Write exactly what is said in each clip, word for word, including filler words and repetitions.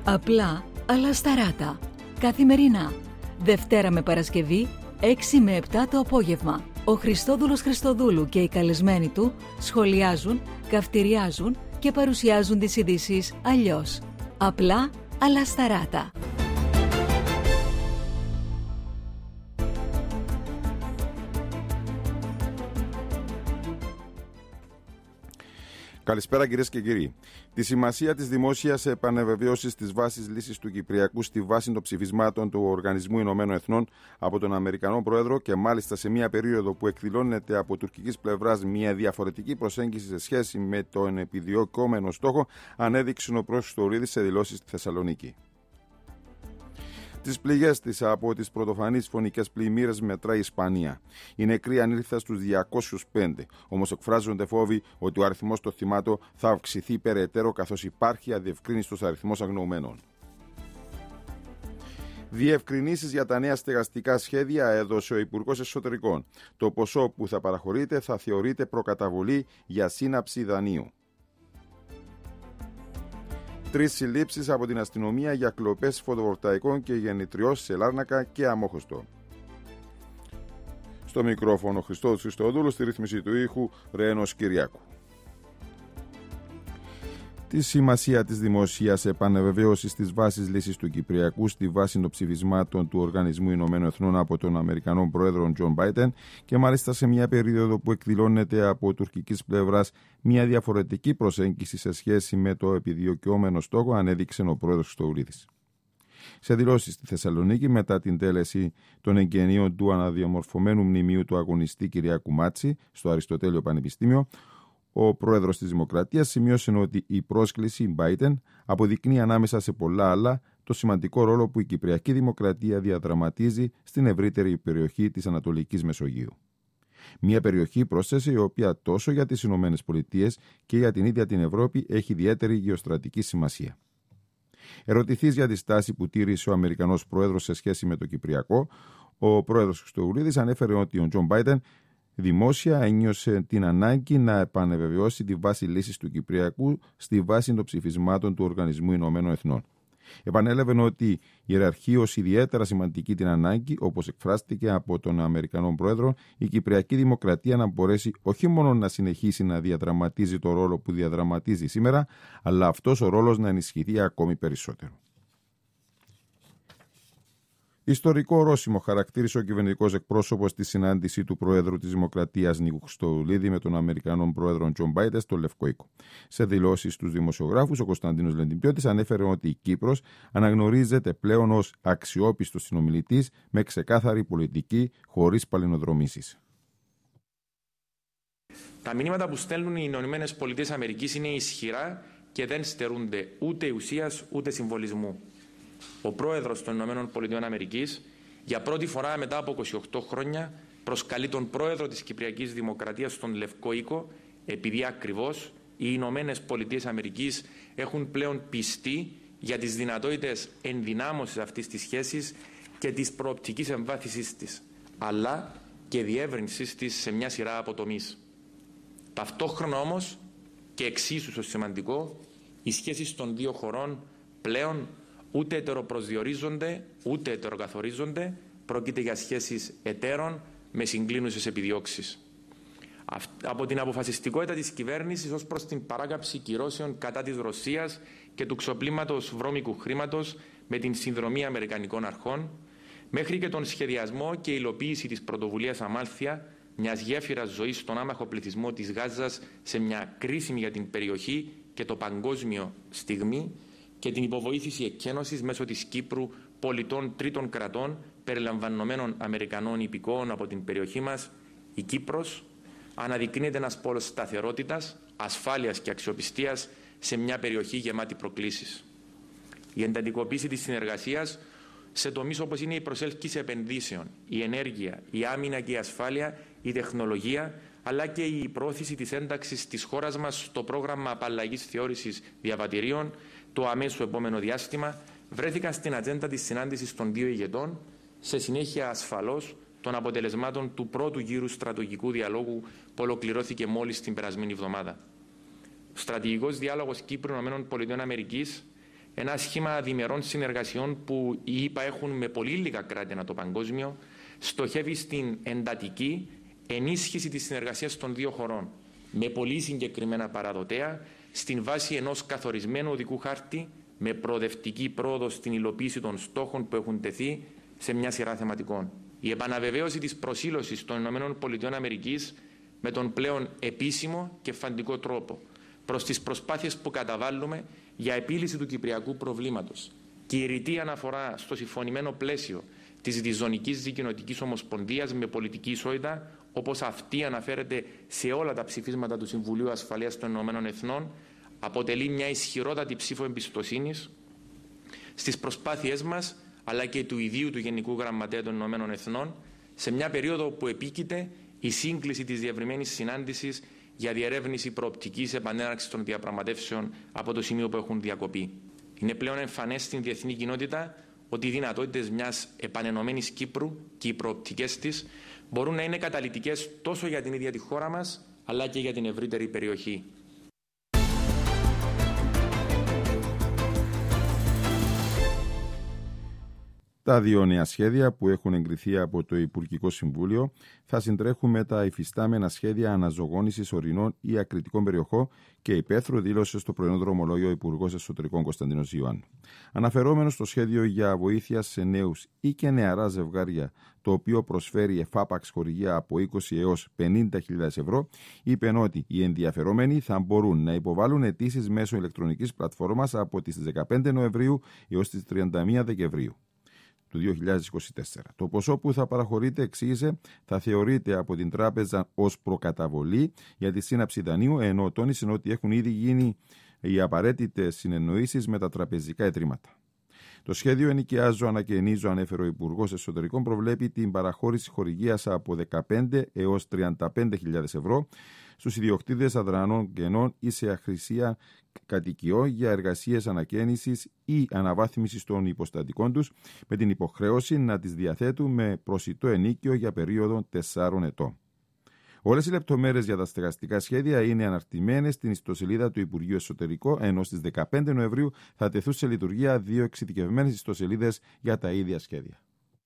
Απλά, αλλά σταράτα. Καθημερινά. Δευτέρα με Παρασκευή, έξι με επτά το απόγευμα. Ο Χριστόδουλος Χριστοδούλου και οι καλεσμένοι του σχολιάζουν, καυτηριάζουν και παρουσιάζουν τις ειδήσεις αλλιώς. Απλά, αλλά σταράτα. Καλησπέρα κυρίες και κύριοι. Τη σημασία της δημόσιας επανεβεβαίωσης της βάσης λύσης του Κυπριακού στη βάση των ψηφισμάτων του Οργανισμού Ηνωμένων Εθνών από τον Αμερικανό Πρόεδρο και μάλιστα σε μια περίοδο που εκδηλώνεται από τουρκικής πλευράς μια διαφορετική προσέγγιση σε σχέση με τον επιδιωκόμενο στόχο, ανέδειξε ο πρόεδρος Χριστοδουλίδης σε δηλώσεις στη Θεσσαλονίκη. Τις πληγές της από τις πρωτοφανείς φωνικές πλημμύρες μετράει η Ισπανία. Οι νεκροί ανήλθαν στους διακόσιους πέντε, όμως εκφράζονται φόβοι ότι ο αριθμός των θυμάτων θα αυξηθεί περαιτέρω καθώς υπάρχει αδιευκρίνιστος αριθμός αγνοωμένων. Διευκρινήσεις για τα νέα στεγαστικά σχέδια έδωσε ο Υπουργός Εσωτερικών. Το ποσό που θα παραχωρείται θα θεωρείται προκαταβολή για σύναψη δανείου. Τρεις συλλήψεις από την αστυνομία για κλοπές φωτοβολταϊκών και γεννητριών σε Λάρνακα και Αμόχωστο. Στο μικρόφωνο Χριστόδουλος Χριστοδούλου, στη ρύθμιση του ήχου Ρένος Κυριάκου. Τη σημασία της δημοσίας επανεβεβαίωσης της βάσης λύσης του Κυπριακού στη βάση των ψηφισμάτων του Οργανισμού Ηνωμένων Εθνών από τον Αμερικανό Πρόεδρο Τζον Μπάιντεν και μάλιστα σε μια περίοδο που εκδηλώνεται από τουρκικής πλευράς μια διαφορετική προσέγγιση σε σχέση με το επιδιωκόμενο στόχο, ανέδειξε ο Πρόεδρος Χριστοδουλίδης. Σε δηλώσεις στη Θεσσαλονίκη μετά την τέλεση των εγγενείων του αναδιαμορφωμένου μνημείου του αγωνιστή Κυριάκου Μάτση στο Αριστοτέλειο Πανεπιστήμιο, ο πρόεδρος της Δημοκρατίας σημείωσε ότι η πρόσκληση Biden αποδεικνύει ανάμεσα σε πολλά άλλα το σημαντικό ρόλο που η Κυπριακή Δημοκρατία διαδραματίζει στην ευρύτερη περιοχή της Ανατολικής Μεσογείου. Μια περιοχή, πρόσθεσε, η οποία τόσο για τις Ηνωμένες Πολιτείες και για την ίδια την Ευρώπη έχει ιδιαίτερη γεωστρατική σημασία. Ερωτηθείς για τη στάση που τήρησε ο Αμερικανός πρόεδρος σε σχέση με το Κυπριακό, ο πρόεδρος Χριστοδουλίδης ανέφερε ότι ο Τζον Μπάιντεν δημόσια ένιωσε την ανάγκη να επανεβεβαιώσει τη βάση λύσης του Κυπριακού στη βάση των ψηφισμάτων του Οργανισμού Ηνωμένων Εθνών. Επανέλαβε ότι ιεραρχεί ως ιδιαίτερα σημαντική την ανάγκη, όπως εκφράστηκε από τον Αμερικανό Πρόεδρο, η Κυπριακή Δημοκρατία να μπορέσει όχι μόνο να συνεχίσει να διαδραματίζει το ρόλο που διαδραματίζει σήμερα, αλλά αυτός ο ρόλος να ενισχυθεί ακόμη περισσότερο. Ιστορικό ορόσημο χαρακτήρισε ο κυβερνητικός εκπρόσωπος στη συνάντηση του Προέδρου της Δημοκρατίας Νίκου Χριστοδουλίδη με τον Αμερικανό Πρόεδρο Τζον Μπάιντεν στο Λευκό Οίκο. Σε δηλώσεις στους δημοσιογράφους, ο Κωνσταντίνος Λεντιμπιώτης ανέφερε ότι η Κύπρος αναγνωρίζεται πλέον ως αξιόπιστος συνομιλητής με ξεκάθαρη πολιτική, χωρίς παλινοδρομήσεις. Τα μηνύματα που στέλνουν οι Ηνωμένες Πολιτείες Αμερικής είναι ισχυρά και δεν στερούνται ούτε ουσίας ούτε συμβολισμού. Ο πρόεδρος των ΗΠΑ για πρώτη φορά μετά από είκοσι οκτώ χρόνια προσκαλεί τον πρόεδρο της Κυπριακής Δημοκρατίας στον Λευκό Οίκο, επειδή ακριβώς οι Ηνωμένες Πολιτείες Αμερικής έχουν πλέον πιστεί για τις δυνατότητες ενδυνάμωσης αυτής της σχέσης και της προοπτικής εμβάθυνσης της, αλλά και διεύρυνσης της σε μια σειρά από τομείς. Ταυτόχρονα όμως, και εξίσου σημαντικό, οι σχέσεις των δύο χωρών πλέον ούτε ετεροπροσδιορίζονται, ούτε ετεροκαθορίζονται, πρόκειται για σχέσεις εταίρων με συγκλίνουσες επιδιώξεις. Από την αποφασιστικότητα της κυβέρνησης ως προς την παράκαψη κυρώσεων κατά της Ρωσίας και του ξοπλήματος βρώμικου χρήματος με την συνδρομή Αμερικανικών αρχών, μέχρι και τον σχεδιασμό και υλοποίηση της πρωτοβουλίας Αμάλθεια, μιας γέφυρας ζωής στον άμαχο πληθυσμό της Γάζας σε μια κρίσιμη για την περιοχή και το παγκόσμιο στιγμή, και την υποβοήθηση εκκένωσης μέσω της Κύπρου πολιτών τρίτων κρατών περιλαμβανομένων Αμερικανών υπηκόων από την περιοχή μας, η Κύπρος αναδεικνύεται ένας πόλος σταθερότητας, ασφάλειας και αξιοπιστίας σε μια περιοχή γεμάτη προκλήσεις. Η εντατικοποίηση της συνεργασίας σε τομείς όπως είναι η προσέλκυση επενδύσεων, η ενέργεια, η άμυνα και η ασφάλεια, η τεχνολογία, αλλά και η πρόθεση της ένταξης της χώρας μας στο πρόγραμμα απαλλαγής θεώρησης διαβατηρίων το αμέσως επόμενο διάστημα, βρέθηκαν στην ατζέντα της συνάντησης των δύο ηγετών, σε συνέχεια ασφαλώς των αποτελεσμάτων του πρώτου γύρου στρατηγικού διαλόγου που ολοκληρώθηκε μόλις την περασμένη εβδομάδα. Ο στρατηγικός διάλογος Κύπρου-ΗΠΑ ένα σχήμα διμερών συνεργασιών που οι ΗΠΑ έχουν με πολύ λίγα κράτη ανά το παγκόσμιο, στοχεύει στην εντατική ενίσχυση της συνεργασίας των δύο χωρών, με πολύ συγκεκριμένα παραδοτέα, στην βάση ενός καθορισμένου οδικού χάρτη, με προοδευτική πρόοδο στην υλοποίηση των στόχων που έχουν τεθεί σε μια σειρά θεματικών. Η επαναβεβαίωση της προσήλωσης των ΗΠΑ με τον πλέον επίσημο και φαντικό τρόπο προς τις προσπάθειες που καταβάλουμε για επίλυση του κυπριακού προβλήματος και η ρητή αναφορά στο συμφωνημένο πλαίσιο της διζωνικής δικοινοτικής ομοσπονδίας με πολιτική ισότητα, όπως αυτή αναφέρεται σε όλα τα ψηφίσματα του Συμβουλίου Ασφαλείας των Ηνωμένων Εθνών, αποτελεί μια ισχυρότατη ψήφο εμπιστοσύνης στις προσπάθειές μας, αλλά και του ιδίου του Γενικού Γραμματέα των Ηνωμένων Εθνών, σε μια περίοδο που επίκειται η σύγκληση της διευρυμένης συνάντησης για διερεύνηση προοπτικής επανέναρξης των διαπραγματεύσεων από το σημείο που έχουν διακοπεί. Είναι πλέον εμφανές στην διεθνή κοινότητα ότι οι δυνατότητες μιας επανενωμένης Κύπρου και οι προοπτικές της μπορούν να είναι καταλυτικές τόσο για την ίδια τη χώρα μας, αλλά και για την ευρύτερη περιοχή. Τα δύο νέα σχέδια που έχουν εγκριθεί από το Υπουργικό Συμβούλιο θα συντρέχουν με τα υφιστάμενα σχέδια αναζωογόνησης ορεινών ή ακριτικών περιοχών και υπαίθρου, δήλωσε στο πρωινό δρομολόγιο ο Υπουργός Εσωτερικών Κωνσταντίνος Ιωάννου. Αναφερόμενο στο σχέδιο για βοήθεια σε νέους ή και νεαρά ζευγάρια, το οποίο προσφέρει εφάπαξ χορηγία από είκοσι έως πενήντα χιλιάδες ευρώ, είπε ότι οι ενδιαφερόμενοι θα μπορούν να υποβάλουν αιτήσεις μέσω ηλεκτρονικής πλατφόρμας από τις δεκαπέντε Νοεμβρίου έως τις τριάντα μία Δεκεμβρίου του δύο χιλιάδες είκοσι τέσσερα. Το ποσό που θα παραχωρείται, εξήγησε, θα θεωρείται από την τράπεζα ως προκαταβολή για τη σύναψη δανείου, ενώ τόνισε ότι έχουν ήδη γίνει οι απαραίτητες συνεννοήσεις με τα τραπεζικά ιδρύματα. Το σχέδιο Ενοικιάζω, Ανακαινίζω, ανέφερε ο Υπουργός Εσωτερικών, προβλέπει την παραχώρηση χορηγίας από δεκαπέντε έως τριάντα πέντε χιλιάδες ευρώ στους ιδιοκτήτες αδρανών κενών ή σε αχρησία κατοικιών για εργασίες ανακαίνησης ή αναβάθμισης των υποστατικών τους, με την υποχρέωση να τις διαθέτουν με προσιτό ενίκιο για περίοδο τεσσάρων ετών. Όλες οι λεπτομέρειες για τα στεγαστικά σχέδια είναι αναρτημένες στην ιστοσελίδα του Υπουργείου Εσωτερικών, ενώ στις δεκαπέντε Νοεμβρίου θα τεθούν σε λειτουργία δύο εξειδικευμένες ιστοσελίδες για τα ίδια σχέδια.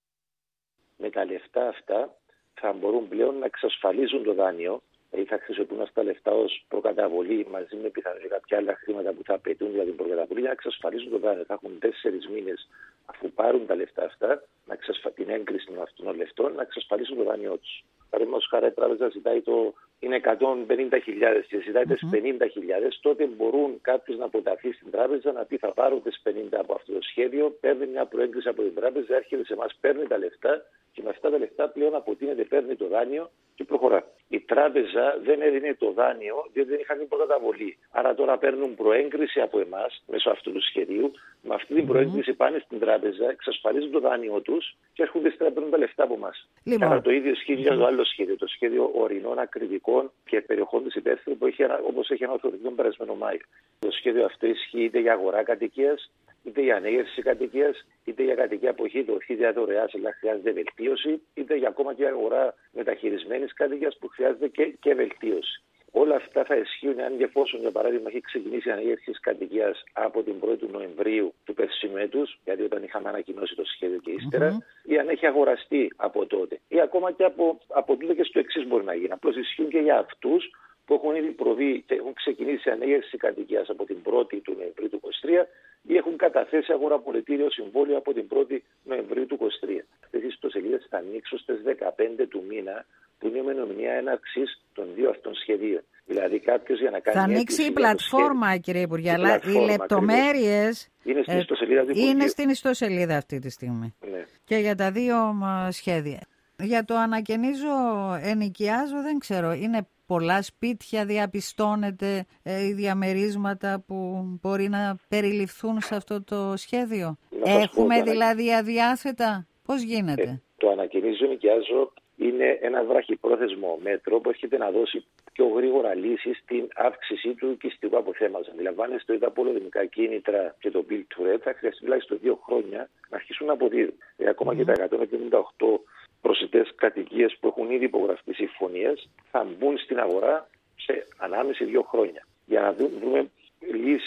Με τα λεφτά αυτά θα μπορούν πλέον να εξασφαλίζουν το δάνειο, δηλαδή θα χρησιμοποιούν αυτά τα λεφτά ως προκαταβολή μαζί με πιθανώς κάποια άλλα χρήματα που θα απαιτούν για την προκαταβολή για να εξασφαλίζουν το δάνειο. Θα έχουν τέσσερις μήνες αφού πάρουν τα λεφτά αυτά, να εξασφα... την έγκριση των αυτών των λεφτών, να εξασφαλίσουν το δάνειό τους. Παραδείγματος χάρη, η τράπεζα ζητάει το είναι εκατόν πενήντα χιλιάδες και ζητάει τις mm-hmm. πενήντα χιλιάδες, τότε μπορούν κάποιος να αποταθεί στην τράπεζα να πει θα πάρω τις πενήντα από αυτό το σχέδιο, παίρνει μια προέγκριση από την τράπεζα, έρχεται σε εμάς, παίρνει τα λεφτά και με αυτά τα λεφτά πλέον αποτείνεται, παίρνει το δάνειο και προχωρά. Η τράπεζα δεν έδινε το δάνειο διότι δεν είχαν την προκαταβολή. Άρα τώρα παίρνουν προέγκριση από εμάς μέσω αυτού του σχεδίου. Με αυτή την προέγκριση mm-hmm. πάνε στην τράπεζα, εξασφαλίζουν το δάνειό τους και έρχονται στην τράπεζα, παίρνουν τα λεφτά από εμάς. Λοιπόν. Άρα το ίδιο ισχύει για το άλλο σχέδιο, το σχέδιο ορεινών, ακριτικών και περιοχών της υπαίθρου που έχει, όπως έχει αναφερθεί τον περασμένο Μάιο. Το σχέδιο αυτό ισχύει είτε για αγορά κατοικίας, είτε για ανέγερση κατοικίας, είτε για κατοικία που έχει δοθεί διαδωρεάς αλλά χρειάζεται βελτίωση, είτε για ακόμα και αγορά μεταχειρισμένης κατοικίας που χρειάζεται και, και βελτίωση. Όλα αυτά θα ισχύουν αν και εφόσον, για παράδειγμα, έχει ξεκινήσει η ανέγερση της κατοικίας από την πρώτη Νοεμβρίου του περσινού έτους, γιατί όταν είχαμε ανακοινώσει το σχέδιο και ύστερα, mm-hmm. ή αν έχει αγοραστεί από τότε, ή ακόμα και από, από τότε και στο εξής μπορεί να γίνει. Απλώς ισχύουν και για αυτούς που έχουν ήδη προβεί και έχουν ξεκινήσει η ανέγερση κατοικίας από την πρώτη του Νοεμβρίου του είκοσι τρία ή έχουν καταθέσει αγοραπολιτήριο συμβόλαιο από την πρώτη Νοεμβρίου του είκοσι τρία. Αυτές οι ιστοσελίδες θα ανοίξουν στις δεκαπέντε του μήνα, που είναι η ημερομηνία έναρξης των δύο αυτών σχεδίων. Δηλαδή κάποιος για να κάνει. Θα ανοίξει η πλατφόρμα, κύριε Υπουργέ, αλλά οι λεπτομέρειες είναι στην ιστοσελίδα, είναι στην ιστοσελίδα αυτή τη στιγμή. Ναι. Και για τα δύο σχέδια. Για το ανακαινίζω, ενοικιάζω, δεν ξέρω. Είναι πολλά σπίτια, διαπιστώνεται ε, οι διαμερίσματα που μπορεί να περιληφθούν σε αυτό το σχέδιο. Έχουμε πω, δηλαδή αδιάθετα. Πώς γίνεται. Ε, το ανακαινίζω, ενοικιάζω είναι ένα βραχυπρόθεσμο μέτρο που έρχεται να δώσει πιο γρήγορα λύσεις στην αύξηση του οικιστικού αποθέματος. Αντιλαμβάνεστε ότι τα πολυδομικά κίνητρα και το Build to Rent θα χρειαστεί τουλάχιστον δύο χρόνια να αρχίσουν να αποδίδουν. Ε, ακόμα mm. και τα εκατόν εβδομήντα οκτώ προσιτές κατοικίες που έχουν ήδη υπογραφεί συμφωνίες θα μπουν στην αγορά σε ανάμεση δύο χρόνια. Για να δούμε λύσεις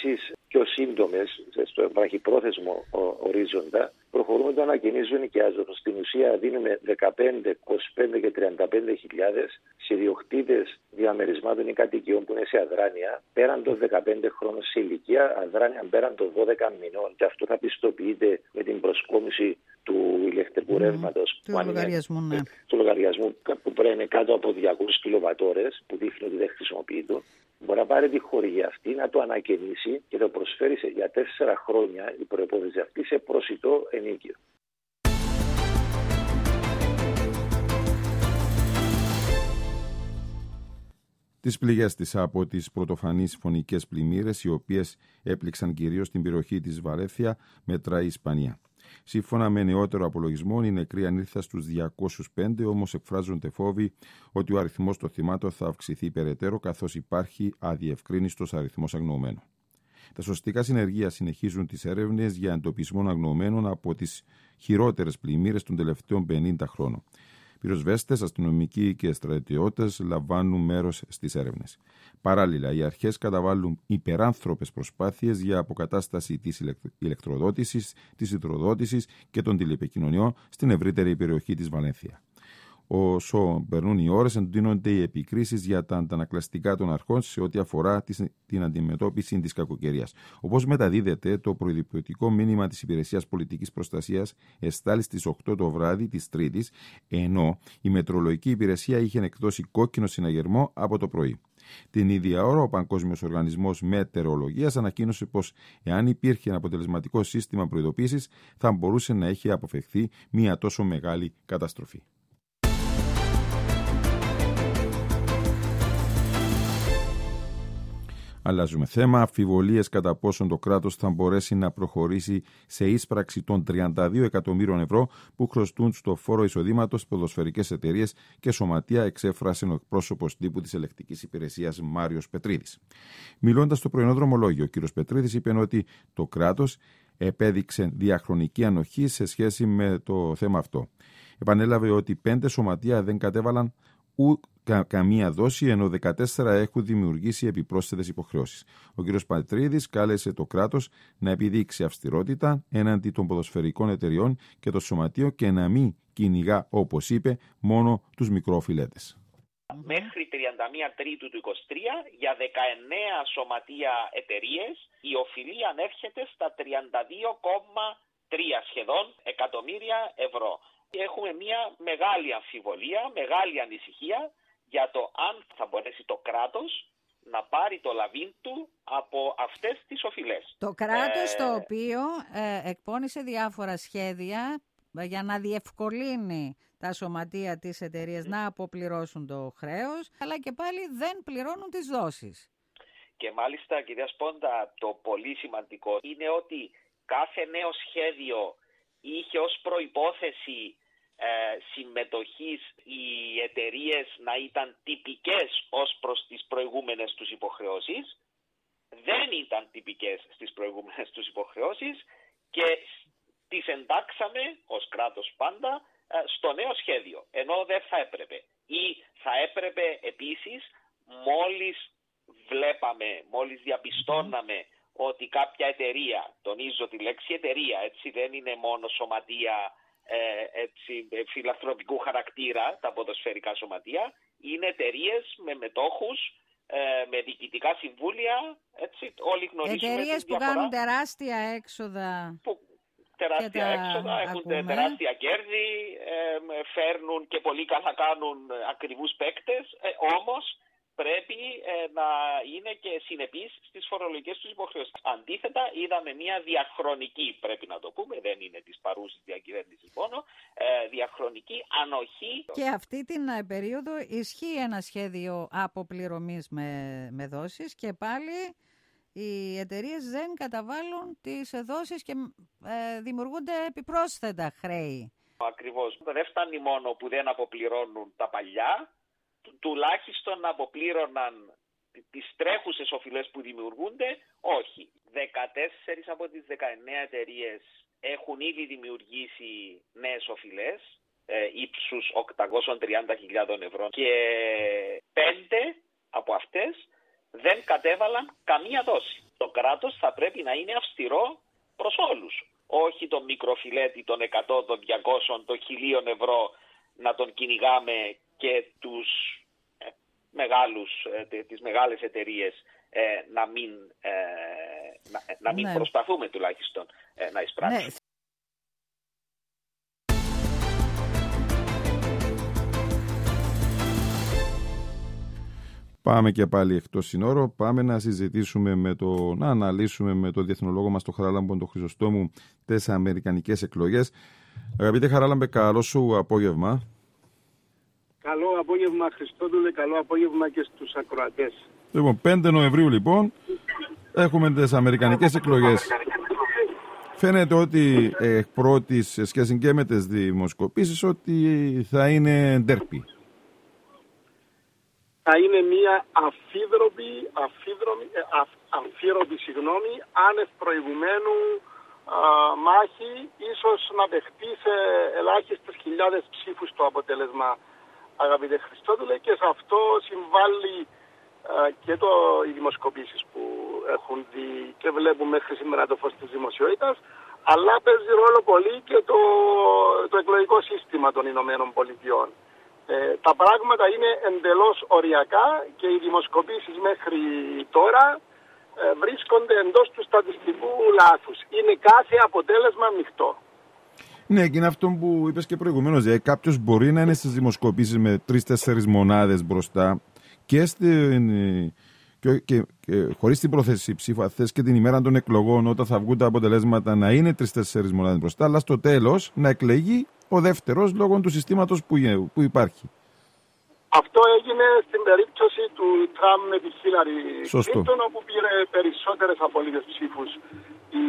πιο σύντομες, στο βραχυπρόθεσμο ορίζοντα, προχωρούμε το ανακαινίζουν ενοικιάζοντα. Στην ουσία δίνουμε δεκαπέντε, είκοσι πέντε και τριάντα πέντε χιλιάδες σε ιδιοκτήτες διαμερισμάτων ή κατοικιών που είναι σε αδράνεια πέραν των δεκαπέντε χρόνων σε ηλικία, αδράνεια πέραν των δώδεκα μηνών. Και αυτό θα πιστοποιείται με την προσκόμιση του ηλεκτρικού ρεύματος, του λογαριασμού, ναι. του λογαριασμού που πρέπει να είναι κάτω από διακόσιες κιλοβατόρες, που δείχνει ότι δεν χρησιμοποιείται. Μπορεί να πάρει τη χορηγία αυτή, να το ανακαινήσει και το προσφέρει σε, για τέσσερα χρόνια η προϋπόθεση αυτή σε προσιτό ενίκιο. Τις πληγές της από τις πρωτοφανείς φωνικές πλημμύρες, οι οποίες έπληξαν κυρίως την περιοχή της Βαρέθια, μετράει η Ισπανία. Σύμφωνα με νεότερο απολογισμό, οι νεκροί ανήλθαν στους διακόσιους πέντε, όμως εκφράζονται φόβοι ότι ο αριθμός των θυμάτων θα αυξηθεί περαιτέρω, καθώς υπάρχει αδιευκρίνιστος αριθμός αγνοωμένων. Τα σωστικά συνεργεία συνεχίζουν τις έρευνες για εντοπισμό αγνοωμένων από τις χειρότερες πλημμύρες των τελευταίων πενήντα χρόνων. Πυροσβέστες, αστυνομικοί και στρατιώτες λαμβάνουν μέρος στις έρευνες. Παράλληλα, οι αρχές καταβάλουν υπεράνθρωπες προσπάθειες για αποκατάσταση της ηλεκτροδότησης, της υδροδότησης και των τηλεπικοινωνιών στην ευρύτερη περιοχή της Βαλένθια. Όσο περνούν οι ώρες, εντείνονται οι επικρίσεις για τα αντανακλαστικά των αρχών σε ό,τι αφορά την αντιμετώπιση της κακοκαιρίας. Όπως μεταδίδεται, το προειδοποιητικό μήνυμα της Υπηρεσίας Πολιτικής Προστασίας εστάλει στις οκτώ το βράδυ της Τρίτης, ενώ η Μετρολογική Υπηρεσία είχε εκδώσει κόκκινο συναγερμό από το πρωί. Την ίδια ώρα, ο Παγκόσμιος Οργανισμός Μετεωρολογίας ανακοίνωσε πως εάν υπήρχε ένα αποτελεσματικό σύστημα προειδοποίησης, θα μπορούσε να έχει αποφευχθεί μια τόσο μεγάλη καταστροφή. Αλλάζουμε θέμα. Αμφιβολίες κατά πόσον το κράτος θα μπορέσει να προχωρήσει σε ίσπραξη των τριάντα δύο εκατομμύριων ευρώ που χρωστούν στο φόρο εισοδήματος ποδοσφαιρικές εταιρείες και σωματεία, εξέφρασε ο εκπρόσωπος τύπου της ελεκτικής υπηρεσίας Μάριος Πετρίδης. Μιλώντας στο πρωινό δρομολόγιο, ο κ. Πετρίδης είπε ότι το κράτος επέδειξε διαχρονική ανοχή σε σχέση με το θέμα αυτό. Επανέλαβε ότι πέντε σωματεία δεν κατέβαλαν ούτε κα, καμία δόση, ενώ δεκατέσσερα έχουν δημιουργήσει επιπρόσθετες υποχρεώσεις. Ο κ. Πατρίδης κάλεσε το κράτος να επιδείξει αυστηρότητα έναντι των ποδοσφαιρικών εταιριών και των σωματείων και να μην κυνηγά, όπως είπε, μόνο τους μικροφιλέτες. Μέχρι τριάντα μία Τρίτου του είκοσι τρία για δεκαεννέα σωματεία εταιρείες η οφειλή ανέρχεται στα τριάντα δύο κόμμα τρία σχεδόν εκατομμύρια ευρώ. Έχουμε μια μεγάλη αμφιβολία, μεγάλη ανησυχία για το αν θα μπορέσει το κράτος να πάρει το λαβήν του από αυτές τις οφειλές. Το κράτος ε... το οποίο ε, εκπώνησε διάφορα σχέδια για να διευκολύνει τα σωματεία της εταιρείας να αποπληρώσουν το χρέος, αλλά και πάλι δεν πληρώνουν τις δόσεις. Και μάλιστα, κυρία Σπόντα, το πολύ σημαντικό είναι ότι κάθε νέο σχέδιο είχε ως προϋπόθεση ε, συμμετοχής οι εταιρείες να ήταν τυπικές ως προς τις προηγούμενες τους υποχρεώσεις. Δεν ήταν τυπικές στις προηγούμενες τους υποχρεώσεις και τις εντάξαμε ως κράτος πάντα ε, στο νέο σχέδιο, ενώ δεν θα έπρεπε. Ή θα έπρεπε επίσης μόλις βλέπαμε, μόλις διαπιστώναμε ότι κάποια εταιρεία, τονίζω τη λέξη εταιρεία, έτσι δεν είναι μόνο σωματεία ε, έτσι, φιλανθρωπικού χαρακτήρα, τα ποδοσφαιρικά σωματεία, είναι εταιρείες με μετόχους, ε, με διοικητικά συμβούλια, έτσι, όλοι γνωρίζουμε. Εταιρείες που διαφορά, κάνουν τεράστια έξοδα. Που, τεράστια έξοδα, έχουν ακούμε. τεράστια κέρδη, ε, φέρνουν και πολύ καλά κάνουν ακριβούς παίκτες, ε, όμως πρέπει ε, να είναι και συνεπείς στις φορολογικές τους υποχρεώσεις. Αντίθετα, είδαμε μια διαχρονική, πρέπει να το πούμε, δεν είναι της παρούσης διακυβέρνησης μόνο, ε, διαχρονική ανοχή. Και αυτή την περίοδο ισχύει ένα σχέδιο αποπληρωμής με, με δόσεις και πάλι οι εταιρείες δεν καταβάλουν τις δόσεις και ε, δημιουργούνται επιπρόσθετα χρέη. Ακριβώς. Δεν φτάνει μόνο που δεν αποπληρώνουν τα παλιά, τουλάχιστον να αποπλήρωναν τις τρέχουσες οφειλές που δημιουργούνται, όχι. δεκατέσσερις από τις δεκαεννέα εταιρείες έχουν ήδη δημιουργήσει νέες οφειλές ε, ύψους οκτακόσιες τριάντα χιλιάδες ευρώ και πέντε από αυτές δεν κατέβαλαν καμία δόση. Το κράτος θα πρέπει να είναι αυστηρό προς όλους. Όχι τον μικροφιλέτη των εκατό, των διακόσια, των χιλίων ευρώ να τον κυνηγάμε και τους ε, μεγάλους, ε, τις μεγάλες εταιρείες ε, να μην, ε, να, να μην ναι. προσπαθούμε τουλάχιστον ε, να εισπράξουμε. Ναι. Πάμε και πάλι εκτός συνόρου. Πάμε να συζητήσουμε, με το, να αναλύσουμε με τον διεθνολόγο μας, τον Χαράλαμπο, τον Χρυσοστόμου, τις αμερικανικές εκλογές. Αγαπητέ Χαράλαμπε, καλό σου απόγευμα. Καλό απόγευμα, Χριστόδουλε, καλό απόγευμα και στους ακροατές. Λοιπόν, πέντε Νοεμβρίου λοιπόν έχουμε τις αμερικανικές εκλογές. Φαίνεται ότι εκ πρώτης, σε σχέση και με τις δημοσκοπήσεις, ότι θα είναι ντέρπι. Θα είναι μια αφίδροπη, αφίδρομη, αφ, αμφίροπη, συγγνώμη, άνευ προηγουμένου α, μάχη, ίσως να παιχτεί σε ελάχιστες χιλιάδες ψήφους το αποτέλεσμα, αγαπητέ Χριστόδουλε, και σε αυτό συμβάλλει α, και το, οι δημοσκοπήσεις που έχουν δει και βλέπουν μέχρι σήμερα το φως της δημοσιότητας, αλλά παίζει ρόλο πολύ και το, το εκλογικό σύστημα των Ηνωμένων Πολιτειών. Ε, τα πράγματα είναι εντελώς οριακά και οι δημοσκοπήσεις μέχρι τώρα ε, βρίσκονται εντός του στατιστικού λάθους. Είναι κάθε αποτέλεσμα μεικτό. Ναι, και είναι αυτό που είπες και προηγουμένως. Δηλαδή, κάποιος μπορεί να είναι στις δημοσκοπήσεις με τρεις-τέσσερις μονάδες μπροστά και, στην, και, και, και χωρίς την πρόθεση ψήφου, θες και την ημέρα των εκλογών, όταν θα βγουν τα αποτελέσματα, να είναι τρεις-τέσσερις μονάδες μπροστά, αλλά στο τέλος να εκλεγεί ο δεύτερος λόγω του συστήματος που, που υπάρχει. Αυτό έγινε στην περίπτωση του Τραμπ με τη Χίλαρη Κλίντον, όπου πήρε περισσότερες απολύτες ψήφους η,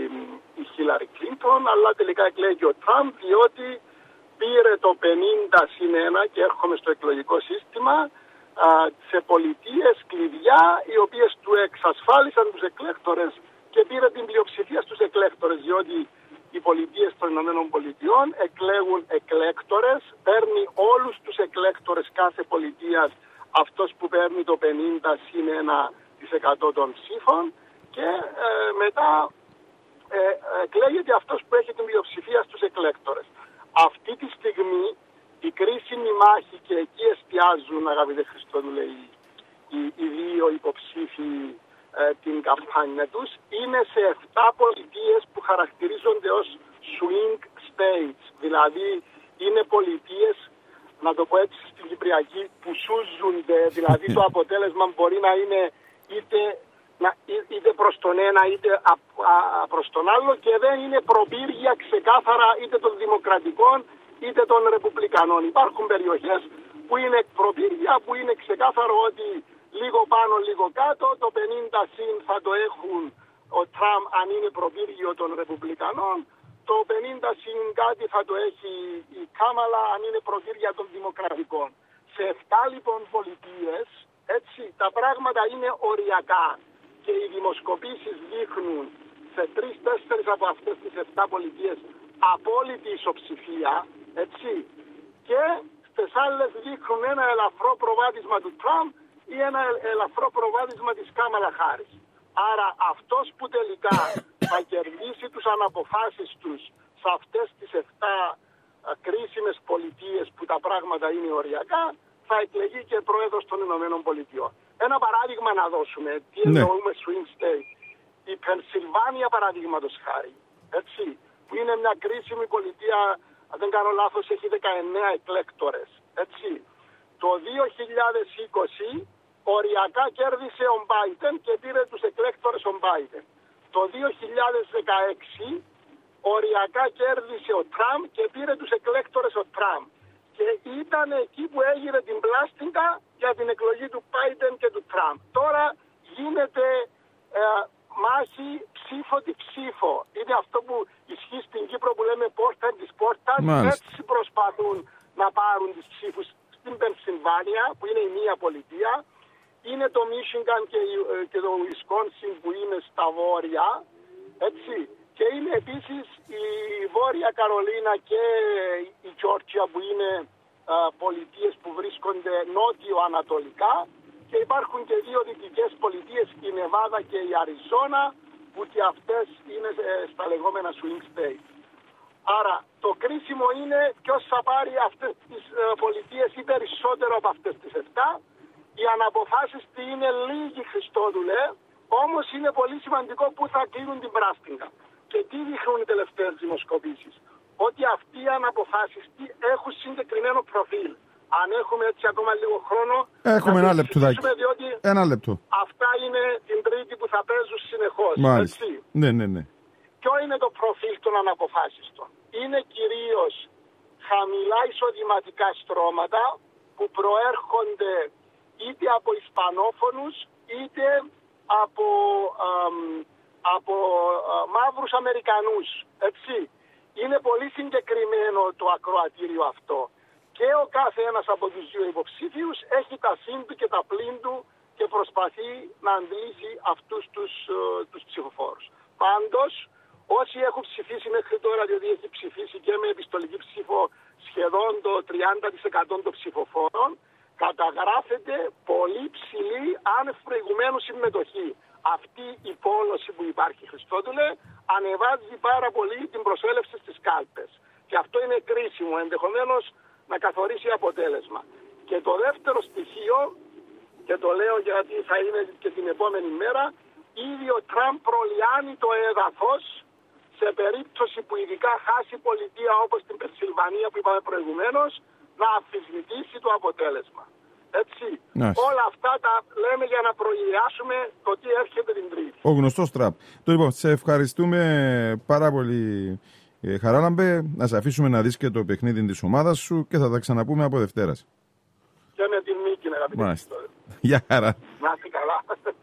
η Χίλαρη Κλίντον, αλλά τελικά εκλέγει ο Τραμπ, διότι πήρε το πενήντα συν ένα, και έρχομαι στο εκλογικό σύστημα, α, σε πολιτείες κλειδιά, οι οποίες του εξασφάλισαν τους εκλέκτορες και πήρε την πλειοψηφία στους εκλέκτορες, διότι οι πολιτείες των Ηνωμένων Πολιτειών εκλέγουν εκλέκτορες, παίρνει όλους τους εκλέκτορες κάθε πολιτείας αυτός που παίρνει το πενήντα συν ένα τοις εκατό των ψήφων, και ε, μετά ε, εκλέγεται αυτός που έχει την πλειοψηφία στους εκλέκτορες. Αυτή τη στιγμή η κρίσιμη μάχη, και εκεί εστιάζουν, αγαπητέ Χριστόδουλε, οι, οι, οι δύο υποψήφοι την καμπάνια τους, είναι σε επτά πολιτείες που χαρακτηρίζονται ως swing states, δηλαδή είναι πολιτείες, να το πω έτσι στην Κυπριακή, που σούζονται, δηλαδή το αποτέλεσμα μπορεί να είναι είτε, να, είτε προς τον ένα είτε α, α, προς τον άλλο, και δεν είναι προπύργια ξεκάθαρα είτε των δημοκρατικών είτε των ρεπουμπλικανών. Υπάρχουν περιοχές που είναι προπύργια, που είναι ξεκάθαρο ότι λίγο πάνω, λίγο κάτω, το πενήντα συν θα το έχουν ο Τραμπ αν είναι προπύργιο των Ρεπουμπλικανών, το πενήντα συν κάτι θα το έχει η Κάμαλα αν είναι προπύργια των Δημοκρατικών. Σε επτά λοιπόν πολιτείες, έτσι, τα πράγματα είναι οριακά και οι δημοσκοπήσεις δείχνουν σε τρεις-τέσσερις από αυτές τις επτά πολιτείες απόλυτη ισοψηφία, έτσι, και στις άλλες δείχνουν ένα ελαφρό προβάδισμα του Τραμπ ή ένα ελαφρό προβάδισμα της Κάμαλα Χάρις. Άρα αυτός που τελικά θα κερδίσει τους αναποφάσεις τους σε αυτές τις επτά κρίσιμες πολιτείες που τα πράγματα είναι οριακά, θα εκλεγεί και πρόεδρος των Ηνωμένων Πολιτειών. Ένα παράδειγμα να δώσουμε, τι ναι. εννοούμε swing state. Η Πενσιλβάνια, παραδείγματος χάρη, έτσι, που είναι μια κρίσιμη πολιτεία, αν δεν κάνω λάθος, έχει δεκαεννέα εκλέκτορες, έτσι. Το δύο χιλιάδες είκοσι οριακά κέρδισε ο Μπάιντεν και πήρε τους εκλέκτορες ο Μπάιντεν. Το δύο χιλιάδες δεκαέξι οριακά κέρδισε ο Τραμπ και πήρε τους εκλέκτορες ο Τραμπ. Και ήταν εκεί που έγινε την πλάστιγκα για την εκλογή του Μπάιντεν και του Τραμπ. Τώρα γίνεται ε, μάχη ψήφο τη ψήφο. Είναι αυτό που ισχύει στην Κύπρο που λέμε πόρτα της πόρτας. Έτσι προσπαθούν να πάρουν τις ψήφους στην Πενσιλβάνια, που είναι η μία πολιτεία. Είναι το Μίσιγκαν και, και το Ουισκόνσιν που είναι στα βόρεια, έτσι. Και είναι επίσης η Βόρεια Καρολίνα και η Τζόρτζια που είναι α, πολιτείες που βρίσκονται νότιο-ανατολικά. και υπάρχουν και δύο δυτικές πολιτείες, η Νεβάδα και η Αριζόνα, που και αυτές είναι στα λεγόμενα swing state. Άρα το κρίσιμο είναι ποιος θα πάρει αυτές τις πολιτείες ή περισσότερο από αυτές τις επτά. Οι αναποφάσεις τι είναι λίγοι, Χριστόδουλε, όμως είναι πολύ σημαντικό που θα κλείνουν την πράστιγγα. Και τι δείχνουν οι τελευταίες δημοσκοπήσεις? Ότι αυτοί οι αναποφάσεις έχουν συγκεκριμένο προφίλ. Αν έχουμε έτσι ακόμα λίγο χρόνο... Έχουμε ένα λεπτουδάκι. Ένα λεπτό. Αυτά είναι την Τρίτη που θα παίζουν συνεχώς. Μάλιστα. Έτσι. Ναι, ναι, ναι. Ποιο είναι το προφίλ των αναποφάσιστων? Είναι κυρίως χαμηλά εισοδηματικά στρώματα που προέρχονται είτε από Ισπανόφωνους είτε από, α, από α, μαύρους Αμερικανούς. Έτσι. Είναι πολύ συγκεκριμένο το ακροατήριο αυτό. Και ο κάθε ένας από τους δύο υποψήφιους έχει τα συν του και τα πλήν του και προσπαθεί να αντλήσει αυτούς τους, τους ψηφοφόρους. Πάντως, όσοι έχουν ψηφίσει μέχρι τώρα, διότι έχει ψηφίσει και με επιστολική ψήφο σχεδόν το τριάντα τοις εκατό των ψηφοφόρων, καταγράφεται πολύ ψηλή άνευ προηγουμένου συμμετοχή. Αυτή η πόλωση που υπάρχει, Χριστόδουλε, ανεβάζει πάρα πολύ την προσέλευση στις κάλπες. Και αυτό είναι κρίσιμο, ενδεχομένως να καθορίσει αποτέλεσμα. Και το δεύτερο στοιχείο, και το λέω γιατί θα είναι και την επόμενη μέρα, ήδη ο Τραμπ προλιάνει το έδαφος σε περίπτωση που ειδικά χάσει πολιτεία όπως την Πενσιλβανία που είπαμε προηγουμένως, να αμφισβητήσει το αποτέλεσμα. Έτσι. Nice. Όλα αυτά τα λέμε για να προηγιάσουμε το τι έρχεται την Τρίτη. Ο γνωστός Τραμπ. Το λοιπόν, σε ευχαριστούμε πάρα πολύ, ε, Χαράλαμπε. Να σε αφήσουμε να δεις και το παιχνίδι της ομάδας σου και θα τα ξαναπούμε από Δευτέρας. Και με την νίκη, αγαπητοί. Γεια χαρά. Να είστε καλά.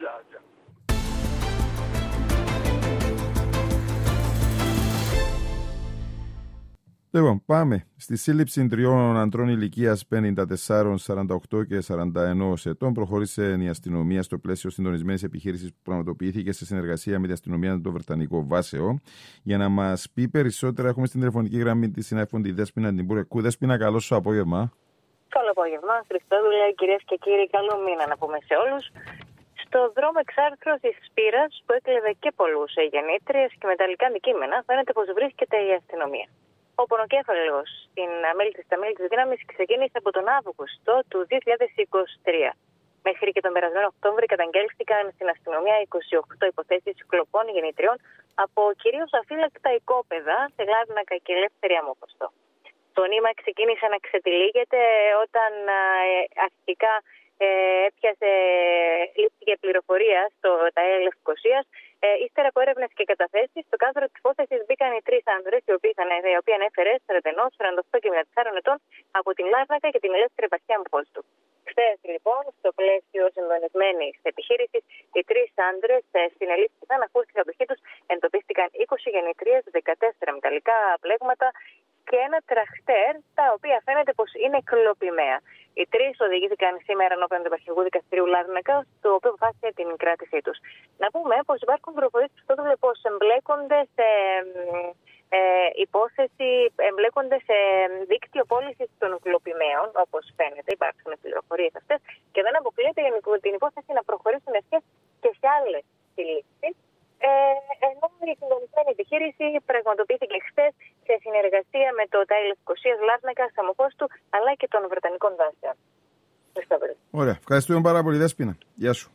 Λοιπόν, πάμε. Στη σύλληψη τριών αντρών ηλικίας πενήντα τέσσερα, σαράντα οκτώ και σαράντα ένα ετών προχώρησε η αστυνομία στο πλαίσιο συντονισμένης επιχείρησης που πραγματοποιήθηκε σε συνεργασία με την αστυνομία των Βρετανικών Βάσεων. Για να μας πει περισσότερα, έχουμε στην τηλεφωνική γραμμή τη συνάδελφο τη Δέσποινα Ντιμπουρεκού. Δέσποινα, καλό σου απόγευμα. Καλό απόγευμα, Χριστόδουλε, κυρίες και κύριοι, καλό μήνα να πούμε σε όλους. Στο δρόμο εξάρθρωσης Σπύρας, που έκλεβε και πολλούς γεννήτριες και μεταλλικά αντικείμενα, φαίνεται πως βρίσκεται η αστυνομία. Ο πονοκέφαλος στην αμέλητης αμέλητης δύναμης ξεκίνησε από τον Αύγουστο του δύο χιλιάδες είκοσι τρία. Μέχρι και τον περασμένο Οκτώβρη καταγγέλθηκαν στην αστυνομία είκοσι οκτώ υποθέσεις κλοπών γεννητριών από κυρίως αφύλακτα οικόπεδα σε Λάρνακα και Ελεύθερη Αμμόχωστο. Το νήμα ξεκίνησε να ξετυλίγεται όταν ε, αρχικά ε, έπιασε, λήφθηκε πληροφορία στο ΤΑΕ Λευκωσίας. Ε, ύστερα από έρευνες και καταθέσεις, στο κάδρο της υπόθεσης μπήκαν οι τρεις άνδρες, οι οποίοι, ήταν, οι οποίοι ανέφερε σαράντα ένα, σαράντα οκτώ και εβδομήντα τέσσερα ετών από την Λάρνακα και την Ελεύθερη Επαρχία Αμμόχωστου. Χθες, λοιπόν, στο πλαίσιο συντονισμένης επιχείρησης, οι τρεις άνδρες ε, συνελήφθησαν αφού στη κατοχή τους εντοπίστηκαν είκοσι γεννητρίες, δεκατέσσερα μεταλλικά πλέγματα και ένα τραχτέρ, τα οποία φαίνεται πως είναι κλοπημαία. Οι τρεις οδηγήθηκαν σήμερα ενώπιον του Επαρχιακού Δικαστηρίου Λάρνακα, το οποίο αποφάσισε την κράτησή τους. Να πούμε πως υπάρχουν πληροφορίες πως εμπλέκονται σε ε, υπόθεση, εμπλέκονται σε δίκτυο πώλησης των κλοπημαίων, όπως φαίνεται, υπάρχουν πληροφορίες αυτές, και δεν αποκλείεται για την υπόθεση να προχωρήσουν ευχές και σε άλλες συλλήψεις. Ε, ενώ η συντονισμένη επιχείρηση πραγματοποιήθηκε χθες σε συνεργασία με το ΤΑΕ Λευκωσίας, Λάρνακα, Αμμόχωστου αλλά και των Βρετανικών Βάσεων. Ωραία. Ευχαριστούμε πάρα πολύ, Δέσποινα. Γεια σου.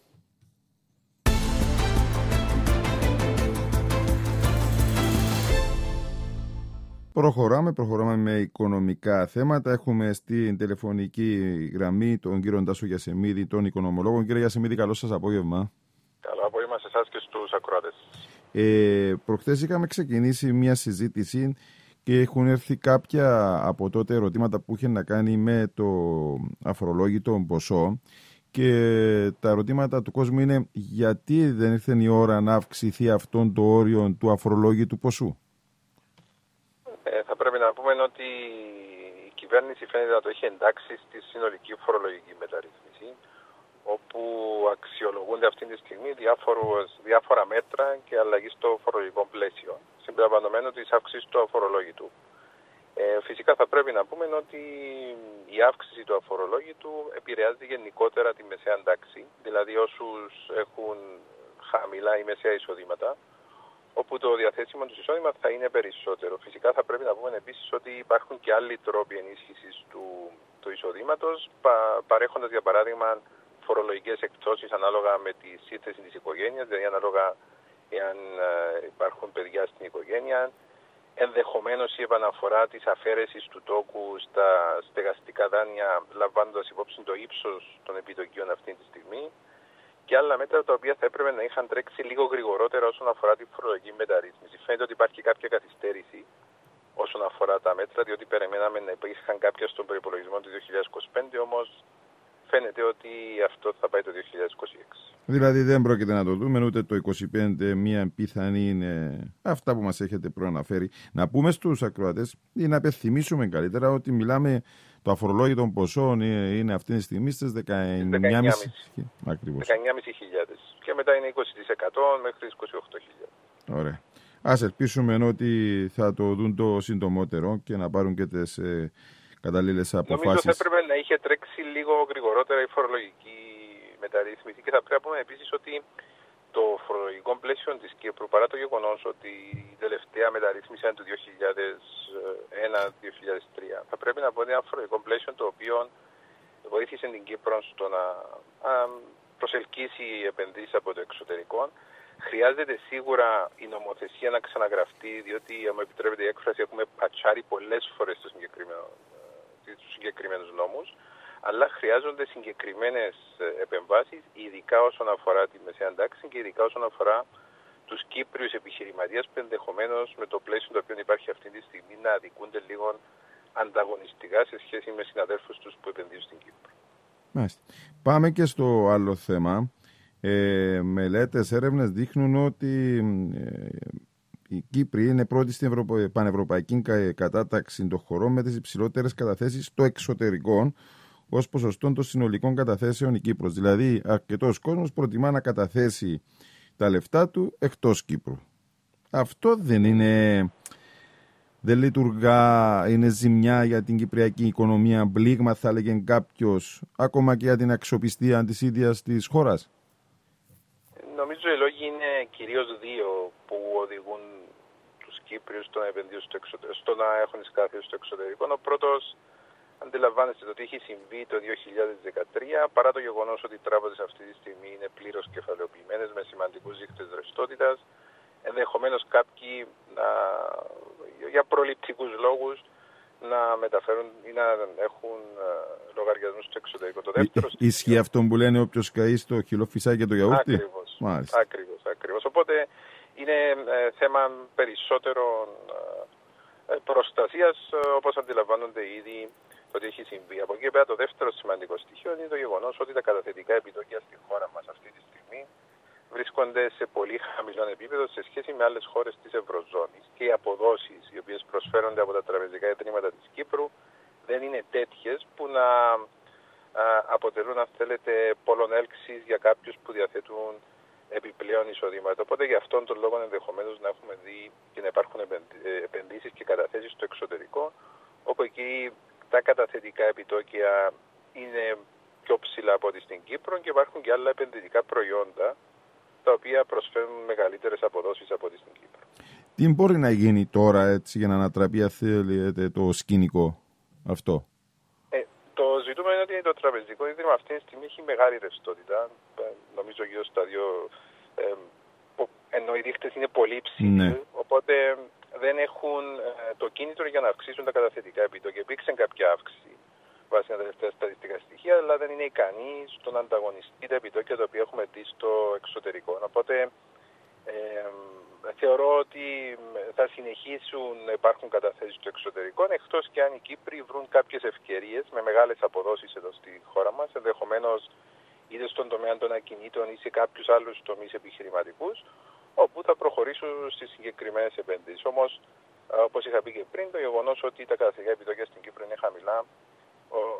Προχωράμε, προχωράμε με οικονομικά θέματα. Έχουμε στην τηλεφωνική γραμμή τον κύριο Τάσο Γιασεμίδη, τον οικονομολόγο. Κύριε Γιασεμίδη, καλό σας απόγευμα. Καλό απόγευμα σε εσάς και στους ακροατές. Ε, προχθές είχαμε ξεκινήσει μια συζήτηση και έχουν έρθει κάποια από τότε ερωτήματα που είχε να κάνει με το αφορολόγητο ποσό, και τα ερωτήματα του κόσμου είναι γιατί δεν ήρθε η ώρα να αυξηθεί αυτόν το όριο του αφορολόγητου ποσού. Ε, θα πρέπει να πούμε ότι η κυβέρνηση φαίνεται να το έχει εντάξει στη συνολική φορολογική μεταρρύθμιση, όπου αξιολογούνται αυτή τη στιγμή διάφορα μέτρα και αλλαγή στο φορολογικό πλαίσιο, συμπεριλαμβανομένου της αύξησης του αφορολόγητου. Ε, φυσικά θα πρέπει να πούμε ότι η αύξηση του αφορολόγητου επηρεάζει γενικότερα τη μεσαία τάξη, δηλαδή όσους έχουν χαμηλά ή μεσαία εισοδήματα, όπου το διαθέσιμο του εισόδημα θα είναι περισσότερο. Φυσικά θα πρέπει να πούμε επίσης ότι υπάρχουν και άλλοι τρόποι ενίσχυσης του, του εισοδήματος, πα, παρέχοντας για παράδειγμα φορολογικές εκπτώσεις ανάλογα με τη σύνθεση της οικογένειας, δηλαδή ανάλογα εάν ε, υπάρχουν παιδιά στην οικογένεια, ενδεχομένως η επαναφορά της αφαίρεσης του τόκου στα στεγαστικά δάνεια, λαμβάνοντας υπόψη το ύψος των επιτοκίων αυτή τη στιγμή, και άλλα μέτρα τα οποία θα έπρεπε να είχαν τρέξει λίγο γρηγορότερα όσον αφορά τη φορολογική μεταρρύθμιση. Φαίνεται ότι υπάρχει κάποια καθυστέρηση όσον αφορά τα μέτρα, διότι περιμέναμε να υπήρχαν κάποια στον προϋπολογισμό του δύο χιλιάδες είκοσι πέντε, όμως φαίνεται ότι αυτό θα πάει το δύο χιλιάδες είκοσι έξι. Δηλαδή δεν πρόκειται να το δούμε ούτε το είκοσι πέντε, μία πιθανή είναι αυτά που μας έχετε προαναφέρει. Να πούμε στους ακροατές ή να υπενθυμίσουμε καλύτερα ότι μιλάμε, το αφορολόγητο ποσό είναι αυτή τη στιγμή στις δεκαεννιά χιλιάδες χιλιάδες και μετά είναι είκοσι τοις εκατό μέχρι είκοσι οκτώ χιλιάδες. Ωραία. Ας ελπίσουμε ότι θα το δουν το συντομότερο και να πάρουν και τις ε, καταλλήλες αποφάσεις. Νομίζω θα έπρεπε να είχε τρέξει λίγο γρηγορότερα η φορολογική μεταρρύθμιση και θα πρέπει να πούμε επίσης ότι το φορολογικό πλαίσιο της Κύπρου, παρά το γεγονός ότι η τελευταία μεταρρύθμιση είναι του δύο χιλιάδες ένα με δύο χιλιάδες τρία, θα πρέπει να πω ότι είναι ένα φορολογικό πλαίσιο το οποίο βοήθησε την Κύπρο στο να προσελκύσει επενδύσεις από το εξωτερικό. Χρειάζεται σίγουρα η νομοθεσία να ξαναγραφτεί, διότι, αν μου επιτρέπετε η έκφραση, έχουμε πατσάρει πολλές φορές τους συγκεκριμένους νόμους, αλλά χρειάζονται συγκεκριμένες επεμβάσεις, ειδικά όσον αφορά τη μεσαία τάξη και ειδικά όσον αφορά τους Κύπριους επιχειρηματίες που ενδεχομένως με το πλαίσιο το οποίο υπάρχει αυτή τη στιγμή να αδικούνται λίγο ανταγωνιστικά σε σχέση με συναδέλφους τους που επενδύουν στην Κύπρο. Μάλιστα. Πάμε και στο άλλο θέμα. Ε, μελέτες, έρευνες δείχνουν ότι ε, η Κύπρη είναι πρώτη στην Ευρωπα... πανευρωπαϊκή κατάταξη των χωρών με τις υψηλότερες καταθέσεις στο εξωτερικό ως ποσοστό των συνολικών καταθέσεων η Κύπρος. Δηλαδή, αρκετός κόσμος προτιμά να καταθέσει τα λεφτά του εκτός Κύπρου. Αυτό δεν είναι, δεν λειτουργά, είναι ζημιά για την κυπριακή οικονομία, μπλήγμα θα έλεγε κάποιος, ακόμα και για την αξιοπιστία της ίδιας της χώρας. Νομίζω οι λόγοι είναι κυρίως δύο που οδηγούν τους Κύπριους στο να επενδύουν στο, εξωτερικό, στο να έχουν τις καταθέσεις στο εξωτερικό. Ο πρώτος, αντιλαμβάνεστε το τι έχει συμβεί το δύο χιλιάδες δεκατρία, παρά το γεγονός ότι οι τράπεζες αυτή τη στιγμή είναι πλήρως κεφαλαιοποιημένες με σημαντικούς δείκτες ρευστότητας, ενδεχομένως κάποιοι να, για προληπτικούς λόγους να μεταφέρουν ή να έχουν λογαριασμούς στο εξωτερικό. Το δεύτερο, Ι, ισχύει αυτό που λένε όποιος καεί στο χυλοφυσάκι και το γιαούρτι. Ακριβώς, ακριβώς, ακριβώς. Οπότε είναι ε, θέμα περισσότερο ε, προστασίας, όπως αντιλαμβάνονται ήδη το τι έχει συμβεί. Από εκεί πέρα το δεύτερο σημαντικό στοιχείο είναι το γεγονός ότι τα καταθετικά επιτόκια στη χώρα μας αυτή τη στιγμή βρίσκονται σε πολύ χαμηλό επίπεδο σε σχέση με άλλες χώρες της Ευρωζώνης και οι αποδόσεις οι οποίες προσφέρονται από τα τραπεζικά ιδρύματα της Κύπρου δεν είναι τέτοιες που να α, αποτελούν, αν θέλετε, πολλονέλξεις για κάποιους που διαθέτουν επιπλέον εισοδήματα. Οπότε για αυτόν τον λόγο ενδεχομένως να έχουμε δει και να υπάρχουν επενδύσεις και καταθέσεις στο εξωτερικό, όπου εκεί τα καταθετικά επιτόκια είναι πιο ψηλά από ό,τι στην Κύπρο και υπάρχουν και άλλα επενδυτικά προϊόντα τα οποία προσφέρουν μεγαλύτερες αποδόσεις από ό,τι στην Κύπρο. Τι μπορεί να γίνει τώρα έτσι για να ανατραπεί, θέλετε, το σκηνικό αυτό? Ε, το ζητούμενο είναι ότι το τραπεζικό ίδρυμα αυτή τη στιγμή έχει μεγάλη ρευστότητα. Ε, νομίζω γύρω στα δύο, ε, ενώ οι δείχτες είναι πολύ ψηλοί, ναι. Οπότε δεν έχουν ε, το κίνητρο για να αυξήσουν τα καταθετικά επιτόκια. Υπήρξε κάποια αύξηση βάσει τα τελευταία στατιστικά στοιχεία, αλλά δεν είναι ικανή στον ανταγωνιστή τα επιτόκια τα οποία έχουμε δει στο εξωτερικό. Οπότε ε, θεωρώ ότι θα συνεχίσουν να υπάρχουν καταθέσεις στο εξωτερικό, εκτός και αν οι Κύπροι βρουν κάποιες ευκαιρίες με μεγάλες αποδόσεις εδώ στη χώρα μας, ενδεχομένως είτε στον τομέα των ακινήτων ή σε κάποιους άλλους τομείς επιχειρηματικούς, όπου θα προχωρήσουν στις συγκεκριμένες επενδύσεις. Όμως, όπως είχα πει και πριν, το γεγονός ότι τα καταθετικά επιτόκια στην Κύπρο είναι χαμηλά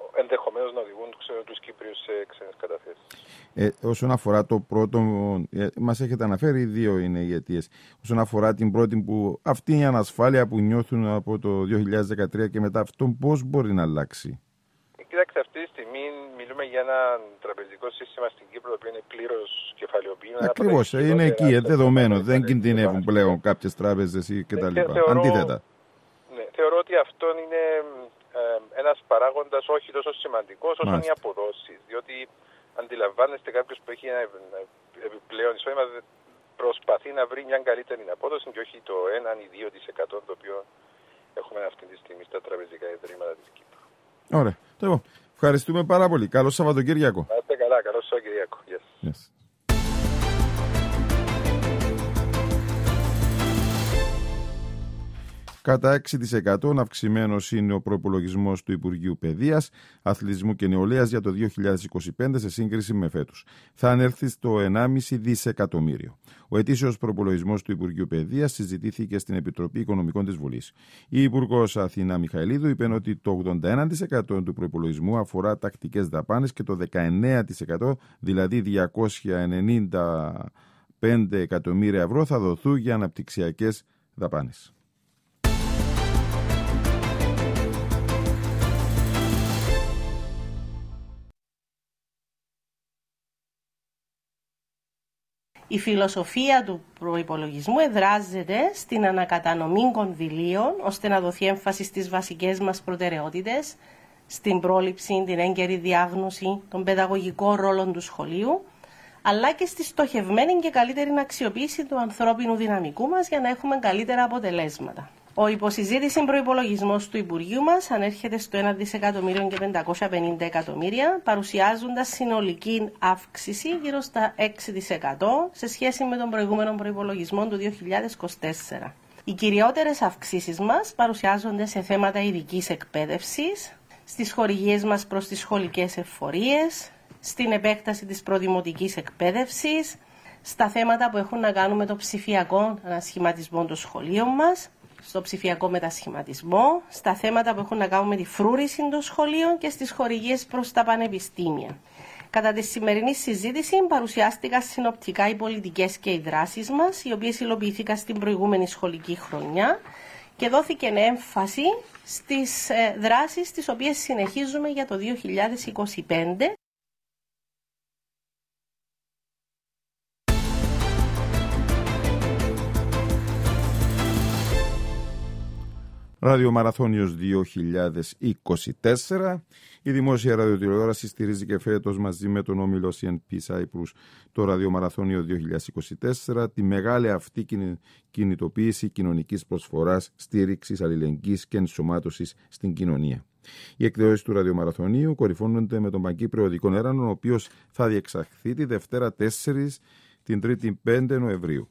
ενδεχομένως να οδηγούν ξέρω, τους Κύπριους σε ξένες καταθέσεις. Ε, όσον αφορά το πρώτο, ε, μας έχετε αναφέρει, δύο είναι οι αιτίες. Όσον αφορά την πρώτη, που αυτή η ανασφάλεια που νιώθουν από το δύο χιλιάδες δεκατρία και μετά, αυτό πώς μπορεί να αλλάξει? Κοιτάξτε, αυτή τη στιγμή μιλούμε για ένα τραπεζικό σύστημα στην Κύπρο το οποίο είναι πλήρως κεφαλαιοποιημένο. Ακριβώς, είναι εκεί, δεδομένο. Δεν κινδυνεύουν πλέον κάποιες τράπεζες κτλ. Αντίθετα. Ναι, θεωρώ ότι αυτό είναι ε, ένας παράγοντας όχι τόσο σημαντικός όσο είναι οι αποδόσεις. Διότι αντιλαμβάνεστε κάποιος που έχει ένα επιπλέον εισόδημα προσπαθεί να βρει μια καλύτερη απόδοση και όχι το ένα ή δύο τοις εκατό το οποίο έχουμε αυτή τη στιγμή στα τραπεζικά ιδρύματα της Κύπρου. Ωραία. Λοιπόν, ευχαριστούμε πάρα πολύ. Καλό Σαββατοκύριακο. Να είστε καλά. Καλό Σαββατοκύριακο. Yes. Yes. Κατά έξι τοις εκατό αυξημένος είναι ο προϋπολογισμός του Υπουργείου Παιδείας, Αθλητισμού και Νεολαίας για το δύο χιλιάδες είκοσι πέντε σε σύγκριση με φέτος. Θα ανέλθει στο ενάμιση δισεκατομμύριο. Ο ετήσιος προϋπολογισμός του Υπουργείου Παιδείας συζητήθηκε στην Επιτροπή Οικονομικών της Βουλής. Η Υπουργός Αθηνά Μιχαηλίδου είπε ότι το ογδόντα ένα τοις εκατό του προϋπολογισμού αφορά τακτικές δαπάνες και το δεκαεννέα τοις εκατό, δηλαδή διακόσια ενενήντα πέντε εκατομμύρια ευρώ, θα δοθούν για αναπτυξιακές δαπάνες. Η φιλοσοφία του προϋπολογισμού εδράζεται στην ανακατανομή κονδυλίων ώστε να δοθεί έμφαση στις βασικές μας προτεραιότητες, στην πρόληψη, την έγκαιρη διάγνωση, τον παιδαγωγικό ρόλο του σχολείου, αλλά και στη στοχευμένη και καλύτερη αξιοποίηση του ανθρώπινου δυναμικού μας για να έχουμε καλύτερα αποτελέσματα. Ο υποσυζήτηση προϋπολογισμός του Υπουργείου μας ανέρχεται στο ένα δισεκατομμύριο και πεντακόσια πενήντα εκατομμύρια, παρουσιάζοντας συνολική αύξηση γύρω στα έξι τοις εκατό σε σχέση με τον προηγούμενο προϋπολογισμό του δύο χιλιάδες είκοσι τέσσερα. Οι κυριότερες αυξήσεις μας παρουσιάζονται σε θέματα ειδικής εκπαίδευσης, στις χορηγίες μας προς τις σχολικές εφορίες, στην επέκταση της προδημοτικής εκπαίδευσης, στα θέματα που έχουν να κάνουν με το ψηφιακό ανασχηματισμό των σχολείων μας, στο ψηφιακό μετασχηματισμό, στα θέματα που έχουν να κάνουν με τη φρούρηση των σχολείων και στις χορηγίες προς τα πανεπιστήμια. Κατά τη σημερινή συζήτηση παρουσιάστηκαν συνοπτικά οι πολιτικές και οι δράσεις μας, οι οποίες υλοποιήθηκαν στην προηγούμενη σχολική χρονιά και δόθηκε έμφαση στις δράσεις τις οποίες συνεχίζουμε για το δύο χιλιάδες είκοσι πέντε. Ραδιομαραθώνιος δύο χιλιάδες είκοσι τέσσερα. Η δημόσια ραδιοτηλεόραση στηρίζει και φέτος μαζί με τον όμιλο σι εν πι Cyprus το Ραδιομαραθώνιο δύο χιλιάδες είκοσι τέσσερα, τη μεγάλη αυτή κινητοποίηση κοινωνικής προσφοράς, στήριξης, αλληλεγγύης και ενσωμάτωσης στην κοινωνία. Οι εκδηλώσεις του Ραδιομαραθωνίου κορυφώνονται με τον Παγκύπριο Οδικό Έρανο, ο οποίος θα διεξαχθεί τη Δευτέρα τέσσερα, την Τρίτη πέντε Νοεμβρίου.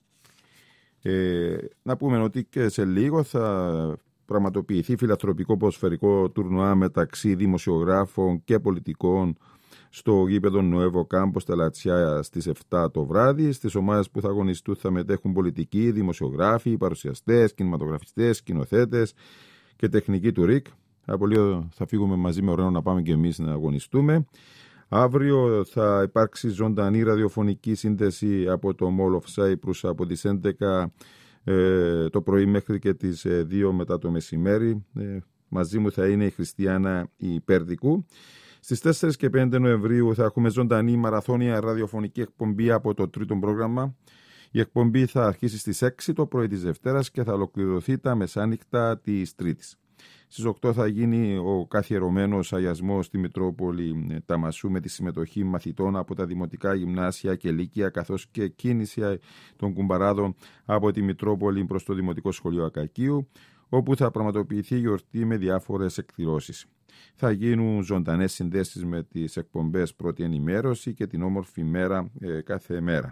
Ε, να πούμε ότι και σε λίγο θα πραγματοποιηθεί φιλανθρωπικό ποδοσφαιρικό τουρνουά μεταξύ δημοσιογράφων και πολιτικών στο γήπεδο Νοέβο Κάμπο στα Λατσιά στις επτά το βράδυ. Στις ομάδες που θα αγωνιστούν θα μετέχουν πολιτικοί, δημοσιογράφοι, παρουσιαστές, κινηματογραφιστές, σκηνοθέτες και τεχνικοί του ΡΙΚ. Από λίγο θα φύγουμε μαζί με ωραίο να πάμε και εμείς να αγωνιστούμε. Αύριο θα υπάρξει ζωντανή ραδιοφωνική σύνδεση από το Mall of Cyprus από τις έντεκα ε, το πρωί μέχρι και τις δύο μετά το μεσημέρι. Ε, μαζί μου θα είναι η Χριστιανά η Πέρδικου. Στις τέσσερα και πέντε Νοεμβρίου θα έχουμε ζωντανή μαραθώνια ραδιοφωνική εκπομπή από το τρίτο πρόγραμμα. Η εκπομπή θα αρχίσει στις έξι το πρωί της Δευτέρας και θα ολοκληρωθεί τα μεσάνυχτα της Τρίτης. Στις οκτώ θα γίνει ο καθιερωμένος αγιασμός στη Μητρόπολη Ταμασσού με τη συμμετοχή μαθητών από τα δημοτικά γυμνάσια και λύκεια, καθώς και κίνηση των κουμπαράδων από τη Μητρόπολη προς το Δημοτικό Σχολείο Ακακίου, όπου θα πραγματοποιηθεί γιορτή με διάφορες εκδηλώσεις. Θα γίνουν ζωντανές συνδέσεις με τις εκπομπές Πρώτη Ενημέρωση και την Όμορφη Μέρα ε, κάθε μέρα.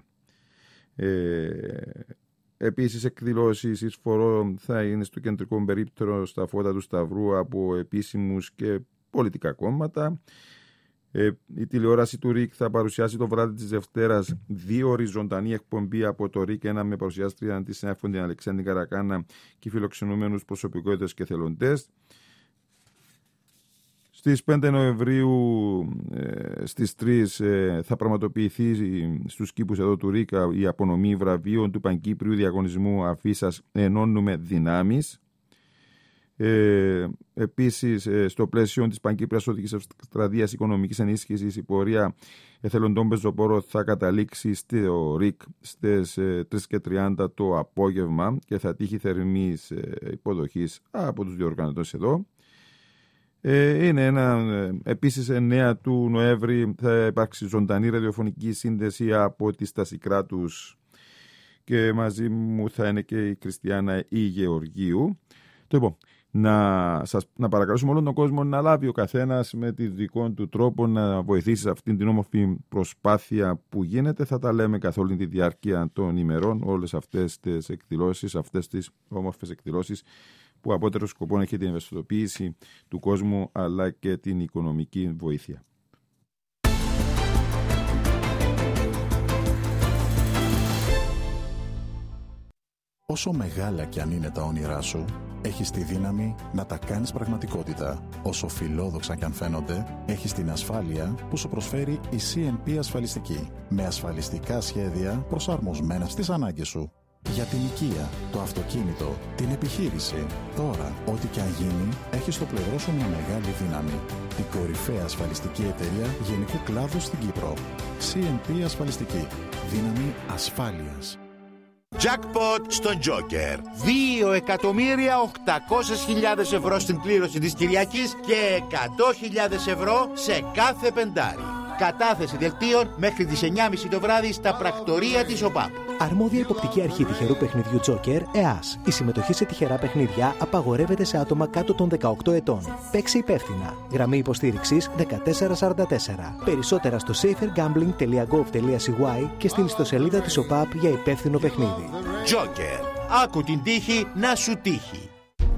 Ε, Επίσης, εκδηλώσεις εισφορών θα είναι στο κεντρικό περίπτερο στα φώτα του Σταυρού από επίσημους και πολιτικά κόμματα. Ε, η τηλεόραση του ΡΙΚ θα παρουσιάσει το βράδυ της Δευτέρας δύο ώρες ζωντανή εκπομπή από το ΡΙΚ, ένα με παρουσιάστρια τη συνάδελφο την Αλεξάνδρη Καρακάνα και φιλοξενούμενους προσωπικότητες και θελοντές. Στις πέντε Νοεμβρίου ε, στις τρεις ε, θα πραγματοποιηθεί στους κήπους εδώ του ΡΙΚΑ η απονομή βραβείων του Παγκύπριου Διαγωνισμού Αφίσας Ενώνουμε Δυνάμεις. Ε, επίσης, ε, στο πλαίσιο της Παγκύπριας Οδικής Ευστρατείας Οικονομικής Ενίσχυσης, η πορεία εθελοντών πεζοπόρων θα καταλήξει στο ΡΙΚ στις ε, τρεις και τριάντα το απόγευμα και θα τύχει θερμής ε, υποδοχής από τους διοργανωτές εδώ. Ε, είναι ένα, ε, επίσης εννέα του Νοέμβρη θα υπάρξει ζωντανή ραδιοφωνική σύνδεση από τη Στάση Κράτους και μαζί μου θα είναι και η Κριστιάνα η Γεωργίου. Το λοιπόν, να, σας, να παρακαλέσουμε όλον τον κόσμο να λάβει ο καθένας με τη δικό του τρόπο να βοηθήσει σε αυτήν την όμορφη προσπάθεια που γίνεται. Θα τα λέμε καθ' όλη τη διάρκεια των ημερών, όλες αυτές τις εκδηλώσεις, αυτές τις όμορφες εκδηλώσεις που απότερο σκοπό έχει την ευαισθητοποίηση του κόσμου αλλά και την οικονομική βοήθεια. Όσο μεγάλα κι αν είναι τα όνειρά σου, έχεις τη δύναμη να τα κάνεις πραγματικότητα. Όσο φιλόδοξα κι αν φαίνονται, έχεις την ασφάλεια που σου προσφέρει η σι εν πι Ασφαλιστική. Με ασφαλιστικά σχέδια προσαρμοσμένα στις ανάγκες σου. Για την οικία, το αυτοκίνητο, την επιχείρηση. Τώρα, ό,τι και αν γίνει, έχεις στο πλευρό σου μια μεγάλη δύναμη. Την κορυφαία ασφαλιστική εταιρεία γενικού κλάδου στην Κύπρο. σι εν πι Ασφαλιστική. Δύναμη ασφάλειας. Jackpot στο Joker. δύο εκατομμύρια οκτακόσιες χιλιάδες ευρώ στην κλήρωση της Κυριακής και εκατό χιλιάδες ευρώ σε κάθε πεντάρι. Κατάθεση δελτίων μέχρι τις εννιά και μισή το βράδυ στα πρακτορία της ΟΠΑΠ. Αρμόδια υποπτική αρχή τυχερού παιχνιδιού Joker, ΕΑΣ. Η συμμετοχή σε τυχερά παιχνίδια απαγορεύεται σε άτομα κάτω των δεκαοκτώ ετών. Παίξει υπεύθυνα. Γραμμή υποστήριξης δεκατέσσερα σαράντα τέσσερα. Περισσότερα στο safer gambling τελεία gov τελεία c y και στην ιστοσελίδα της ΟΠΑΠ για υπεύθυνο παιχνίδι. Joker. Άκου την τύχη να σου τύχει.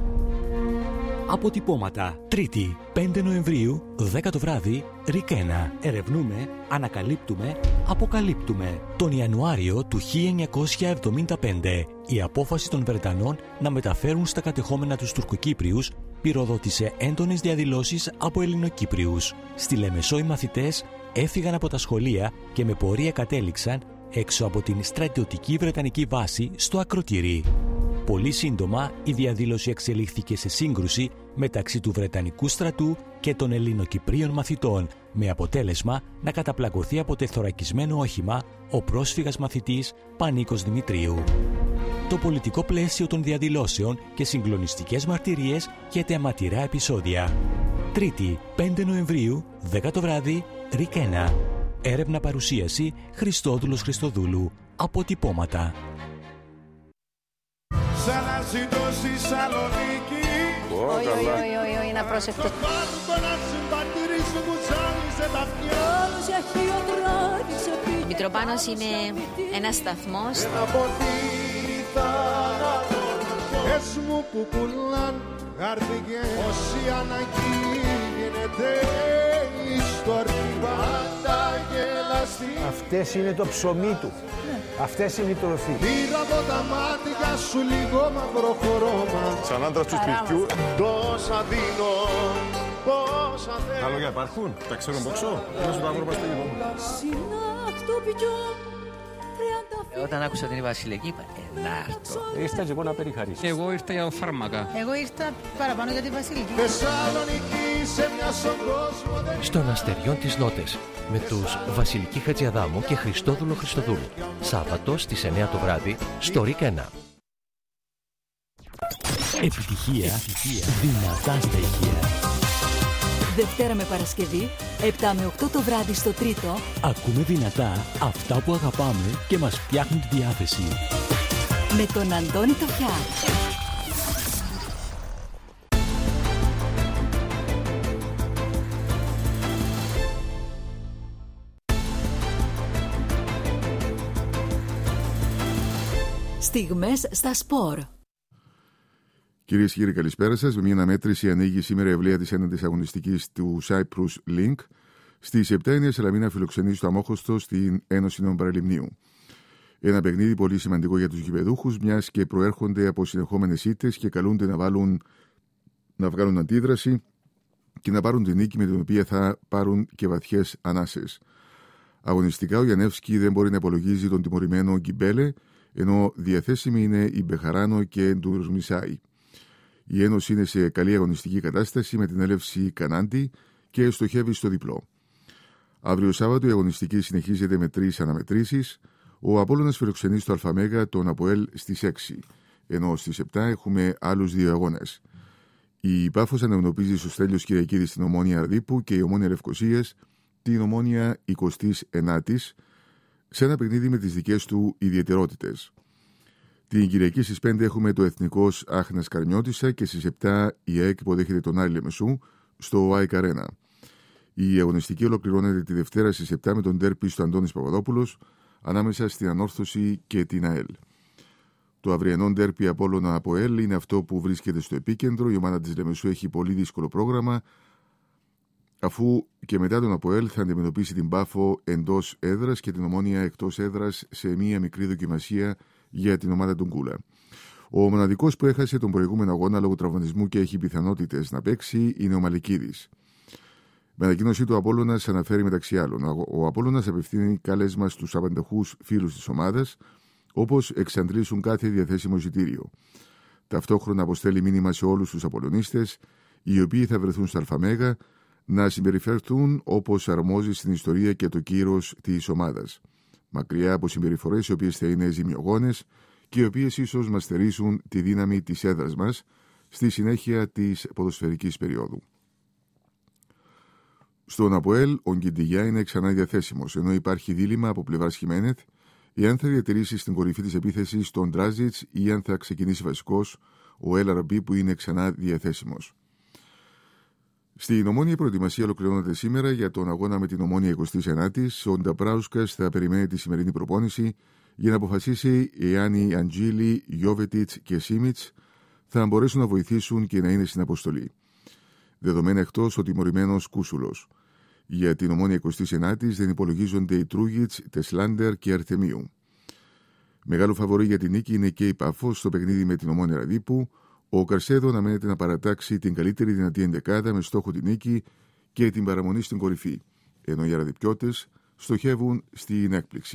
Αποτυπώματα. Τρίτη, πέντε Νοεμβρίου, δέκα το βράδυ, Ρικένα. Ερευνούμε, ανακαλύπτουμε, αποκαλύπτουμε. Τον Ιανουάριο του χίλια εννιακόσια εβδομήντα πέντε, η απόφαση των Βρετανών να μεταφέρουν στα κατεχόμενα τους Τουρκοκύπριους πυροδότησε έντονες διαδηλώσεις από Ελληνοκύπριους. Στη Λεμεσό οι μαθητές έφυγαν από τα σχολεία και με πορεία κατέληξαν έξω από την στρατιωτική Βρετανική βάση στο Ακροτήρι. Πολύ σύντομα η διαδήλωση εξελίχθηκε σε σύγκρουση μεταξύ του Βρετανικού στρατού και των Ελληνοκυπρίων μαθητών, με αποτέλεσμα να καταπλακωθεί από τεθωρακισμένο όχημα ο πρόσφυγας μαθητής Πανίκος Δημητρίου. Το πολιτικό πλαίσιο των διαδηλώσεων και συγκλονιστικές μαρτυρίες και αιματηρά επεισόδια. Τρίτη, πέντε Νοεμβρίου, δέκα το βράδυ, Ρικένα. Έρευνα παρουσίαση Χριστόδουλος Χριστοδούλου. Αποτυπώματα. Ξαναζητώ στη Σαλονίκη. Όχι, όχι, όχι, όχι, να πρόσεχτε. Ο Μητροπάνος είναι ένας σταθμός. Ένα ποτήρι θάνατον. Πες μου που πουλάν χάρτηκε. Όση αναγκή γίνεται η ιστορία. Αυτές είναι το ψωμί του. Αυτές είναι η τροφή. Πήρα από τα μάτια σου λίγο μαύρο χρώμα. Σαν άντρας του σπιτιού. Τόσα δίνω, πόσα θέλω. Τα λόγια υπάρχουν, τα ξέρουν ποξό. Να σου τα βρω παστή λοιπόν. Όταν άκουσα την Βασιλική είπα, ε, να έρθω. Ήρθα και εγώ να περιχαρίσω. Εγώ ήρθα για φάρμακα. Εγώ ήρθα παραπάνω για τη Βασιλική. Θεσσαλονίκη σε μια στον κόσμο. Στον Αστεριών της Νότες, με τους Βασιλική Χατζιαδάμου και Χριστόδουλο Χριστοδούλου. Σάββατο στις εννιά το βράδυ, στο ΡΙΚ ένα. Επιτυχία, Επιτυχία. Δυνατά στα ηχεία. Δευτέρα με Παρασκευή, επτά με οκτώ το βράδυ στο Τρίτο. Ακούμε δυνατά αυτά που αγαπάμε και μας φτιάχνουν τη διάθεση. Με τον Αντώνη Τοφιά. Στιγμές στα σπορ. Κυρίες και κύριοι, καλησπέρα σας. Με μια αναμέτρηση ανοίγει σήμερα η ευλαία της ένατης αγωνιστικής του Cyprus Link. Στις επτά η Νέα Σαλαμίνα φιλοξενεί στο Αμόχωστο στην Ένωση Νέων Παραλιμνίου. Ένα παιχνίδι πολύ σημαντικό για τους γηπεδούχους, μιας και προέρχονται από συνεχόμενες ήττες και καλούνται να, βάλουν, να βγάλουν αντίδραση και να πάρουν την νίκη με την οποία θα πάρουν και βαθιές ανάσες. Αγωνιστικά ο Γιαννεύσκι δεν μπορεί να υπολογίζει τον τιμωρημένο Γκιμπέλε, ενώ διαθέσιμοι είναι η Μπεχαράνο και Ντουρμισάη. Η Ένωση είναι σε καλή αγωνιστική κατάσταση με την έλευση Κανάντι και στοχεύει στο διπλό. Αύριο Σάββατο η αγωνιστική συνεχίζεται με τρεις αναμετρήσεις. Ο Απόλλωνας φιλοξενεί στο Αλφαμέγα τον Αποέλ στις έξι, ενώ στις επτά έχουμε άλλους δύο αγώνες. Η Πάφος αναγνωπίζει στο Στέλιος Κυριακίδης την Ομόνια Αρδίππου και η Ομόνια Λευκοσίας την Ομόνια εικοστή ενάτη σε ένα παιχνίδι με τις δικές του ιδιαιτερότητες. Την Κυριακή στις πέντε έχουμε το Εθνικός Άχνας Καρνιώτισσα και στις επτά η ΑΕΚ υποδέχεται τον Άρη Λεμεσού στο ΑΕΚ Αρένα. Η αγωνιστική ολοκληρώνεται τη Δευτέρα στις επτά με τον ντέρπι στο Αντώνης Παπαδόπουλος ανάμεσα στην Ανόρθωση και την ΑΕΛ. Το αυριανό ντέρπι Απόλλωνα Αποέλ είναι αυτό που βρίσκεται στο επίκεντρο. Η ομάδα της Λεμεσού έχει πολύ δύσκολο πρόγραμμα, αφού και μετά τον Αποέλ θα αντιμετωπίσει την Πάφο εντός έδρας και την Ομόνια εκτός έδρας σε μία μικρή δοκιμασία για την ομάδα του Κούλα. Ο μοναδικός που έχασε τον προηγούμενο αγώνα λόγω τραυματισμού και έχει πιθανότητες να παίξει είναι ο Μαλικίδης. Με ανακοίνωσή του, ο Απόλλωνας αναφέρει μεταξύ άλλων: ο Απόλλωνας απευθύνει κάλεσμα στους απανταχούς φίλους της ομάδας, όπως εξαντλήσουν κάθε διαθέσιμο εισιτήριο. Ταυτόχρονα αποστέλει μήνυμα σε όλους τους Απολλωνίστες, οι οποίοι θα βρεθούν στα Αλφαμέγα, να συμπεριφερθούν όπως αρμόζει στην ιστορία και το κύρος της ομάδας. Μακριά από συμπεριφορές οι οποίες θα είναι ζημιογόνες και οι οποίες ίσως μας στερήσουν τη δύναμη της έδρας μας στη συνέχεια της ποδοσφαιρικής περίοδου. Στον Αποέλ, ο Γκιντιγιά είναι ξανά διαθέσιμος, ενώ υπάρχει δίλημμα από πλευράς Χιμένεθ εάν θα διατηρήσει στην κορυφή της επίθεσης τον Ντράζιτς ή αν θα ξεκινήσει βασικός ο Ελ Αρμπί που είναι ξανά διαθέσιμος. Στην Ομόνια η προετοιμασία ολοκληρώνεται σήμερα για τον αγώνα με την Ομόνια εικοστή ενάτη. Ο Νταπράουσκας θα περιμένει τη σημερινή προπόνηση για να αποφασίσει εάν οι Αντζίλη, Γιόβετιτς και Σίμιτς θα μπορέσουν να βοηθήσουν και να είναι στην αποστολή. Δεδομένα εκτός ο τιμωρημένος Κούσουλος. Για την Ομόνια εικοστή ενάτη δεν υπολογίζονται οι Τρούγιτς, Τεσλάντερ και Αρτεμίου. Μεγάλο φαβορί για την νίκη είναι και η Πάφος στο παιχνίδι με την Ομόνια Ραδίππου. Ο Καρσέδο αναμένεται να παρατάξει την καλύτερη δυνατή ενδεκάδα με στόχο την νίκη και την παραμονή στην κορυφή, ενώ οι Αραδιπιώτες στοχεύουν στην έκπληξη.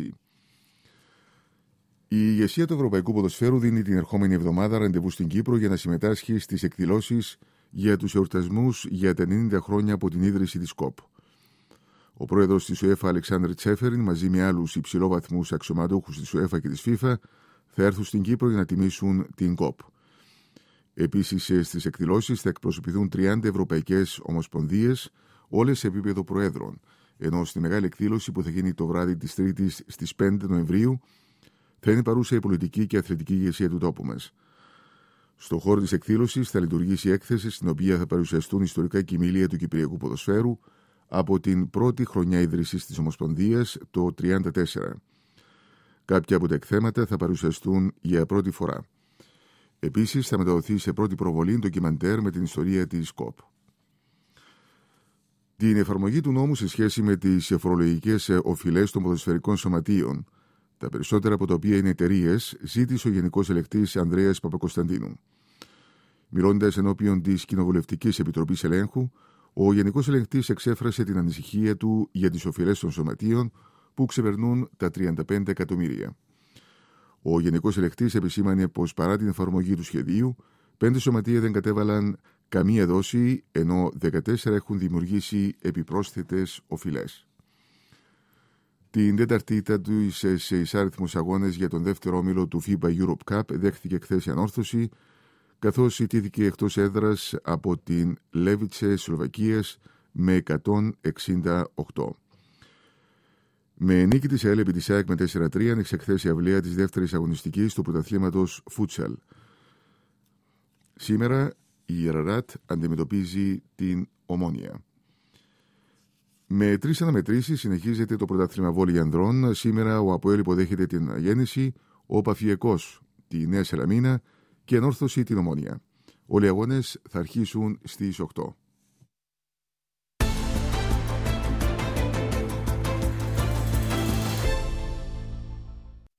Η ηγεσία του Ευρωπαϊκού Ποδοσφαίρου δίνει την ερχόμενη εβδομάδα ραντεβού στην Κύπρο για να συμμετάσχει στις εκδηλώσεις για τους εορτασμούς για τα ενενήντα χρόνια από την ίδρυση της ΚΟΠ. Ο πρόεδρος της UEFA, Αλεξάνδρ Τσέφεριν, μαζί με άλλους υψηλόβαθμους αξιωματούχους της UEFA και της FIFA, θα έρθουν στην Κύπρο για να τιμήσουν την ΚΟΠ. Επίσης, στις εκδηλώσεις θα εκπροσωπηθούν τριάντα ευρωπαϊκές ομοσπονδίες, όλες σε επίπεδο προέδρων, ενώ στη μεγάλη εκδήλωση που θα γίνει το βράδυ της Τρίτης στις πέντε Νοεμβρίου θα είναι παρούσα η πολιτική και αθλητική ηγεσία του τόπου μας. Στο χώρο της εκδήλωσης θα λειτουργήσει έκθεση στην οποία θα παρουσιαστούν ιστορικά κοιμήλια του κυπριακού ποδοσφαίρου από την πρώτη χρονιά ίδρυσης της Ομοσπονδίας το χίλια εννιακόσια τριάντα τέσσερα. Κάποια από τα εκθέματα θα παρουσιαστούν για πρώτη φορά. Επίσης θα μεταδοθεί σε πρώτη προβολή ντοκιμαντέρ με την ιστορία της ΚΟΠ. Την εφαρμογή του νόμου σε σχέση με τις φορολογικές οφειλές των ποδοσφαιρικών σωματείων, τα περισσότερα από τα οποία είναι εταιρείες, ζήτησε ο Γενικός Ελεκτής Ανδρέας Παπακοσταντίνου. Μιλώντας ενώπιον της Κοινοβουλευτικής Επιτροπής Ελέγχου, ο Γενικός Ελεγκτής εξέφρασε την ανησυχία του για τις οφειλές των σωματείων που ξεπερνούν τα τριάντα πέντε εκατομμύρια. Ο Γενικός Ελεκτής επισήμανε πως παρά την εφαρμογή του σχεδίου, πέντε σωματεία δεν κατέβαλαν καμία δόση, ενώ δεκατέσσερα έχουν δημιουργήσει επιπρόσθετες οφειλές. Την τέταρτη ήταν του σε εισάριθμους αγώνες για τον δεύτερο όμιλο του φίμπα Europe Cup δέχθηκε χθες η Ανόρθωση, καθώς ιτήθηκε εκτός έδρας από την Λέβιτσε Σλοβακίας με εκατόν εξήντα οκτώ. Με νίκη της ΑΕΛ επί της ΑΕΚ με τέσσερα τρία άνοιξε χθες η αυλαία της δεύτερης αγωνιστικής του πρωταθλήματος Φούτσαλ. Σήμερα η Αραράτ αντιμετωπίζει την Ομόνια. Με τρεις αναμετρήσεις συνεχίζεται το πρωτάθλημα βόλεϊ ανδρών. Σήμερα ο Αποέλ υποδέχεται την Αναγέννηση, ο Παφιεκός τη Νέα Σαλαμίνα και η Ανόρθωση την Ομόνια. Όλοι οι αγώνες θα αρχίσουν στις οκτώ.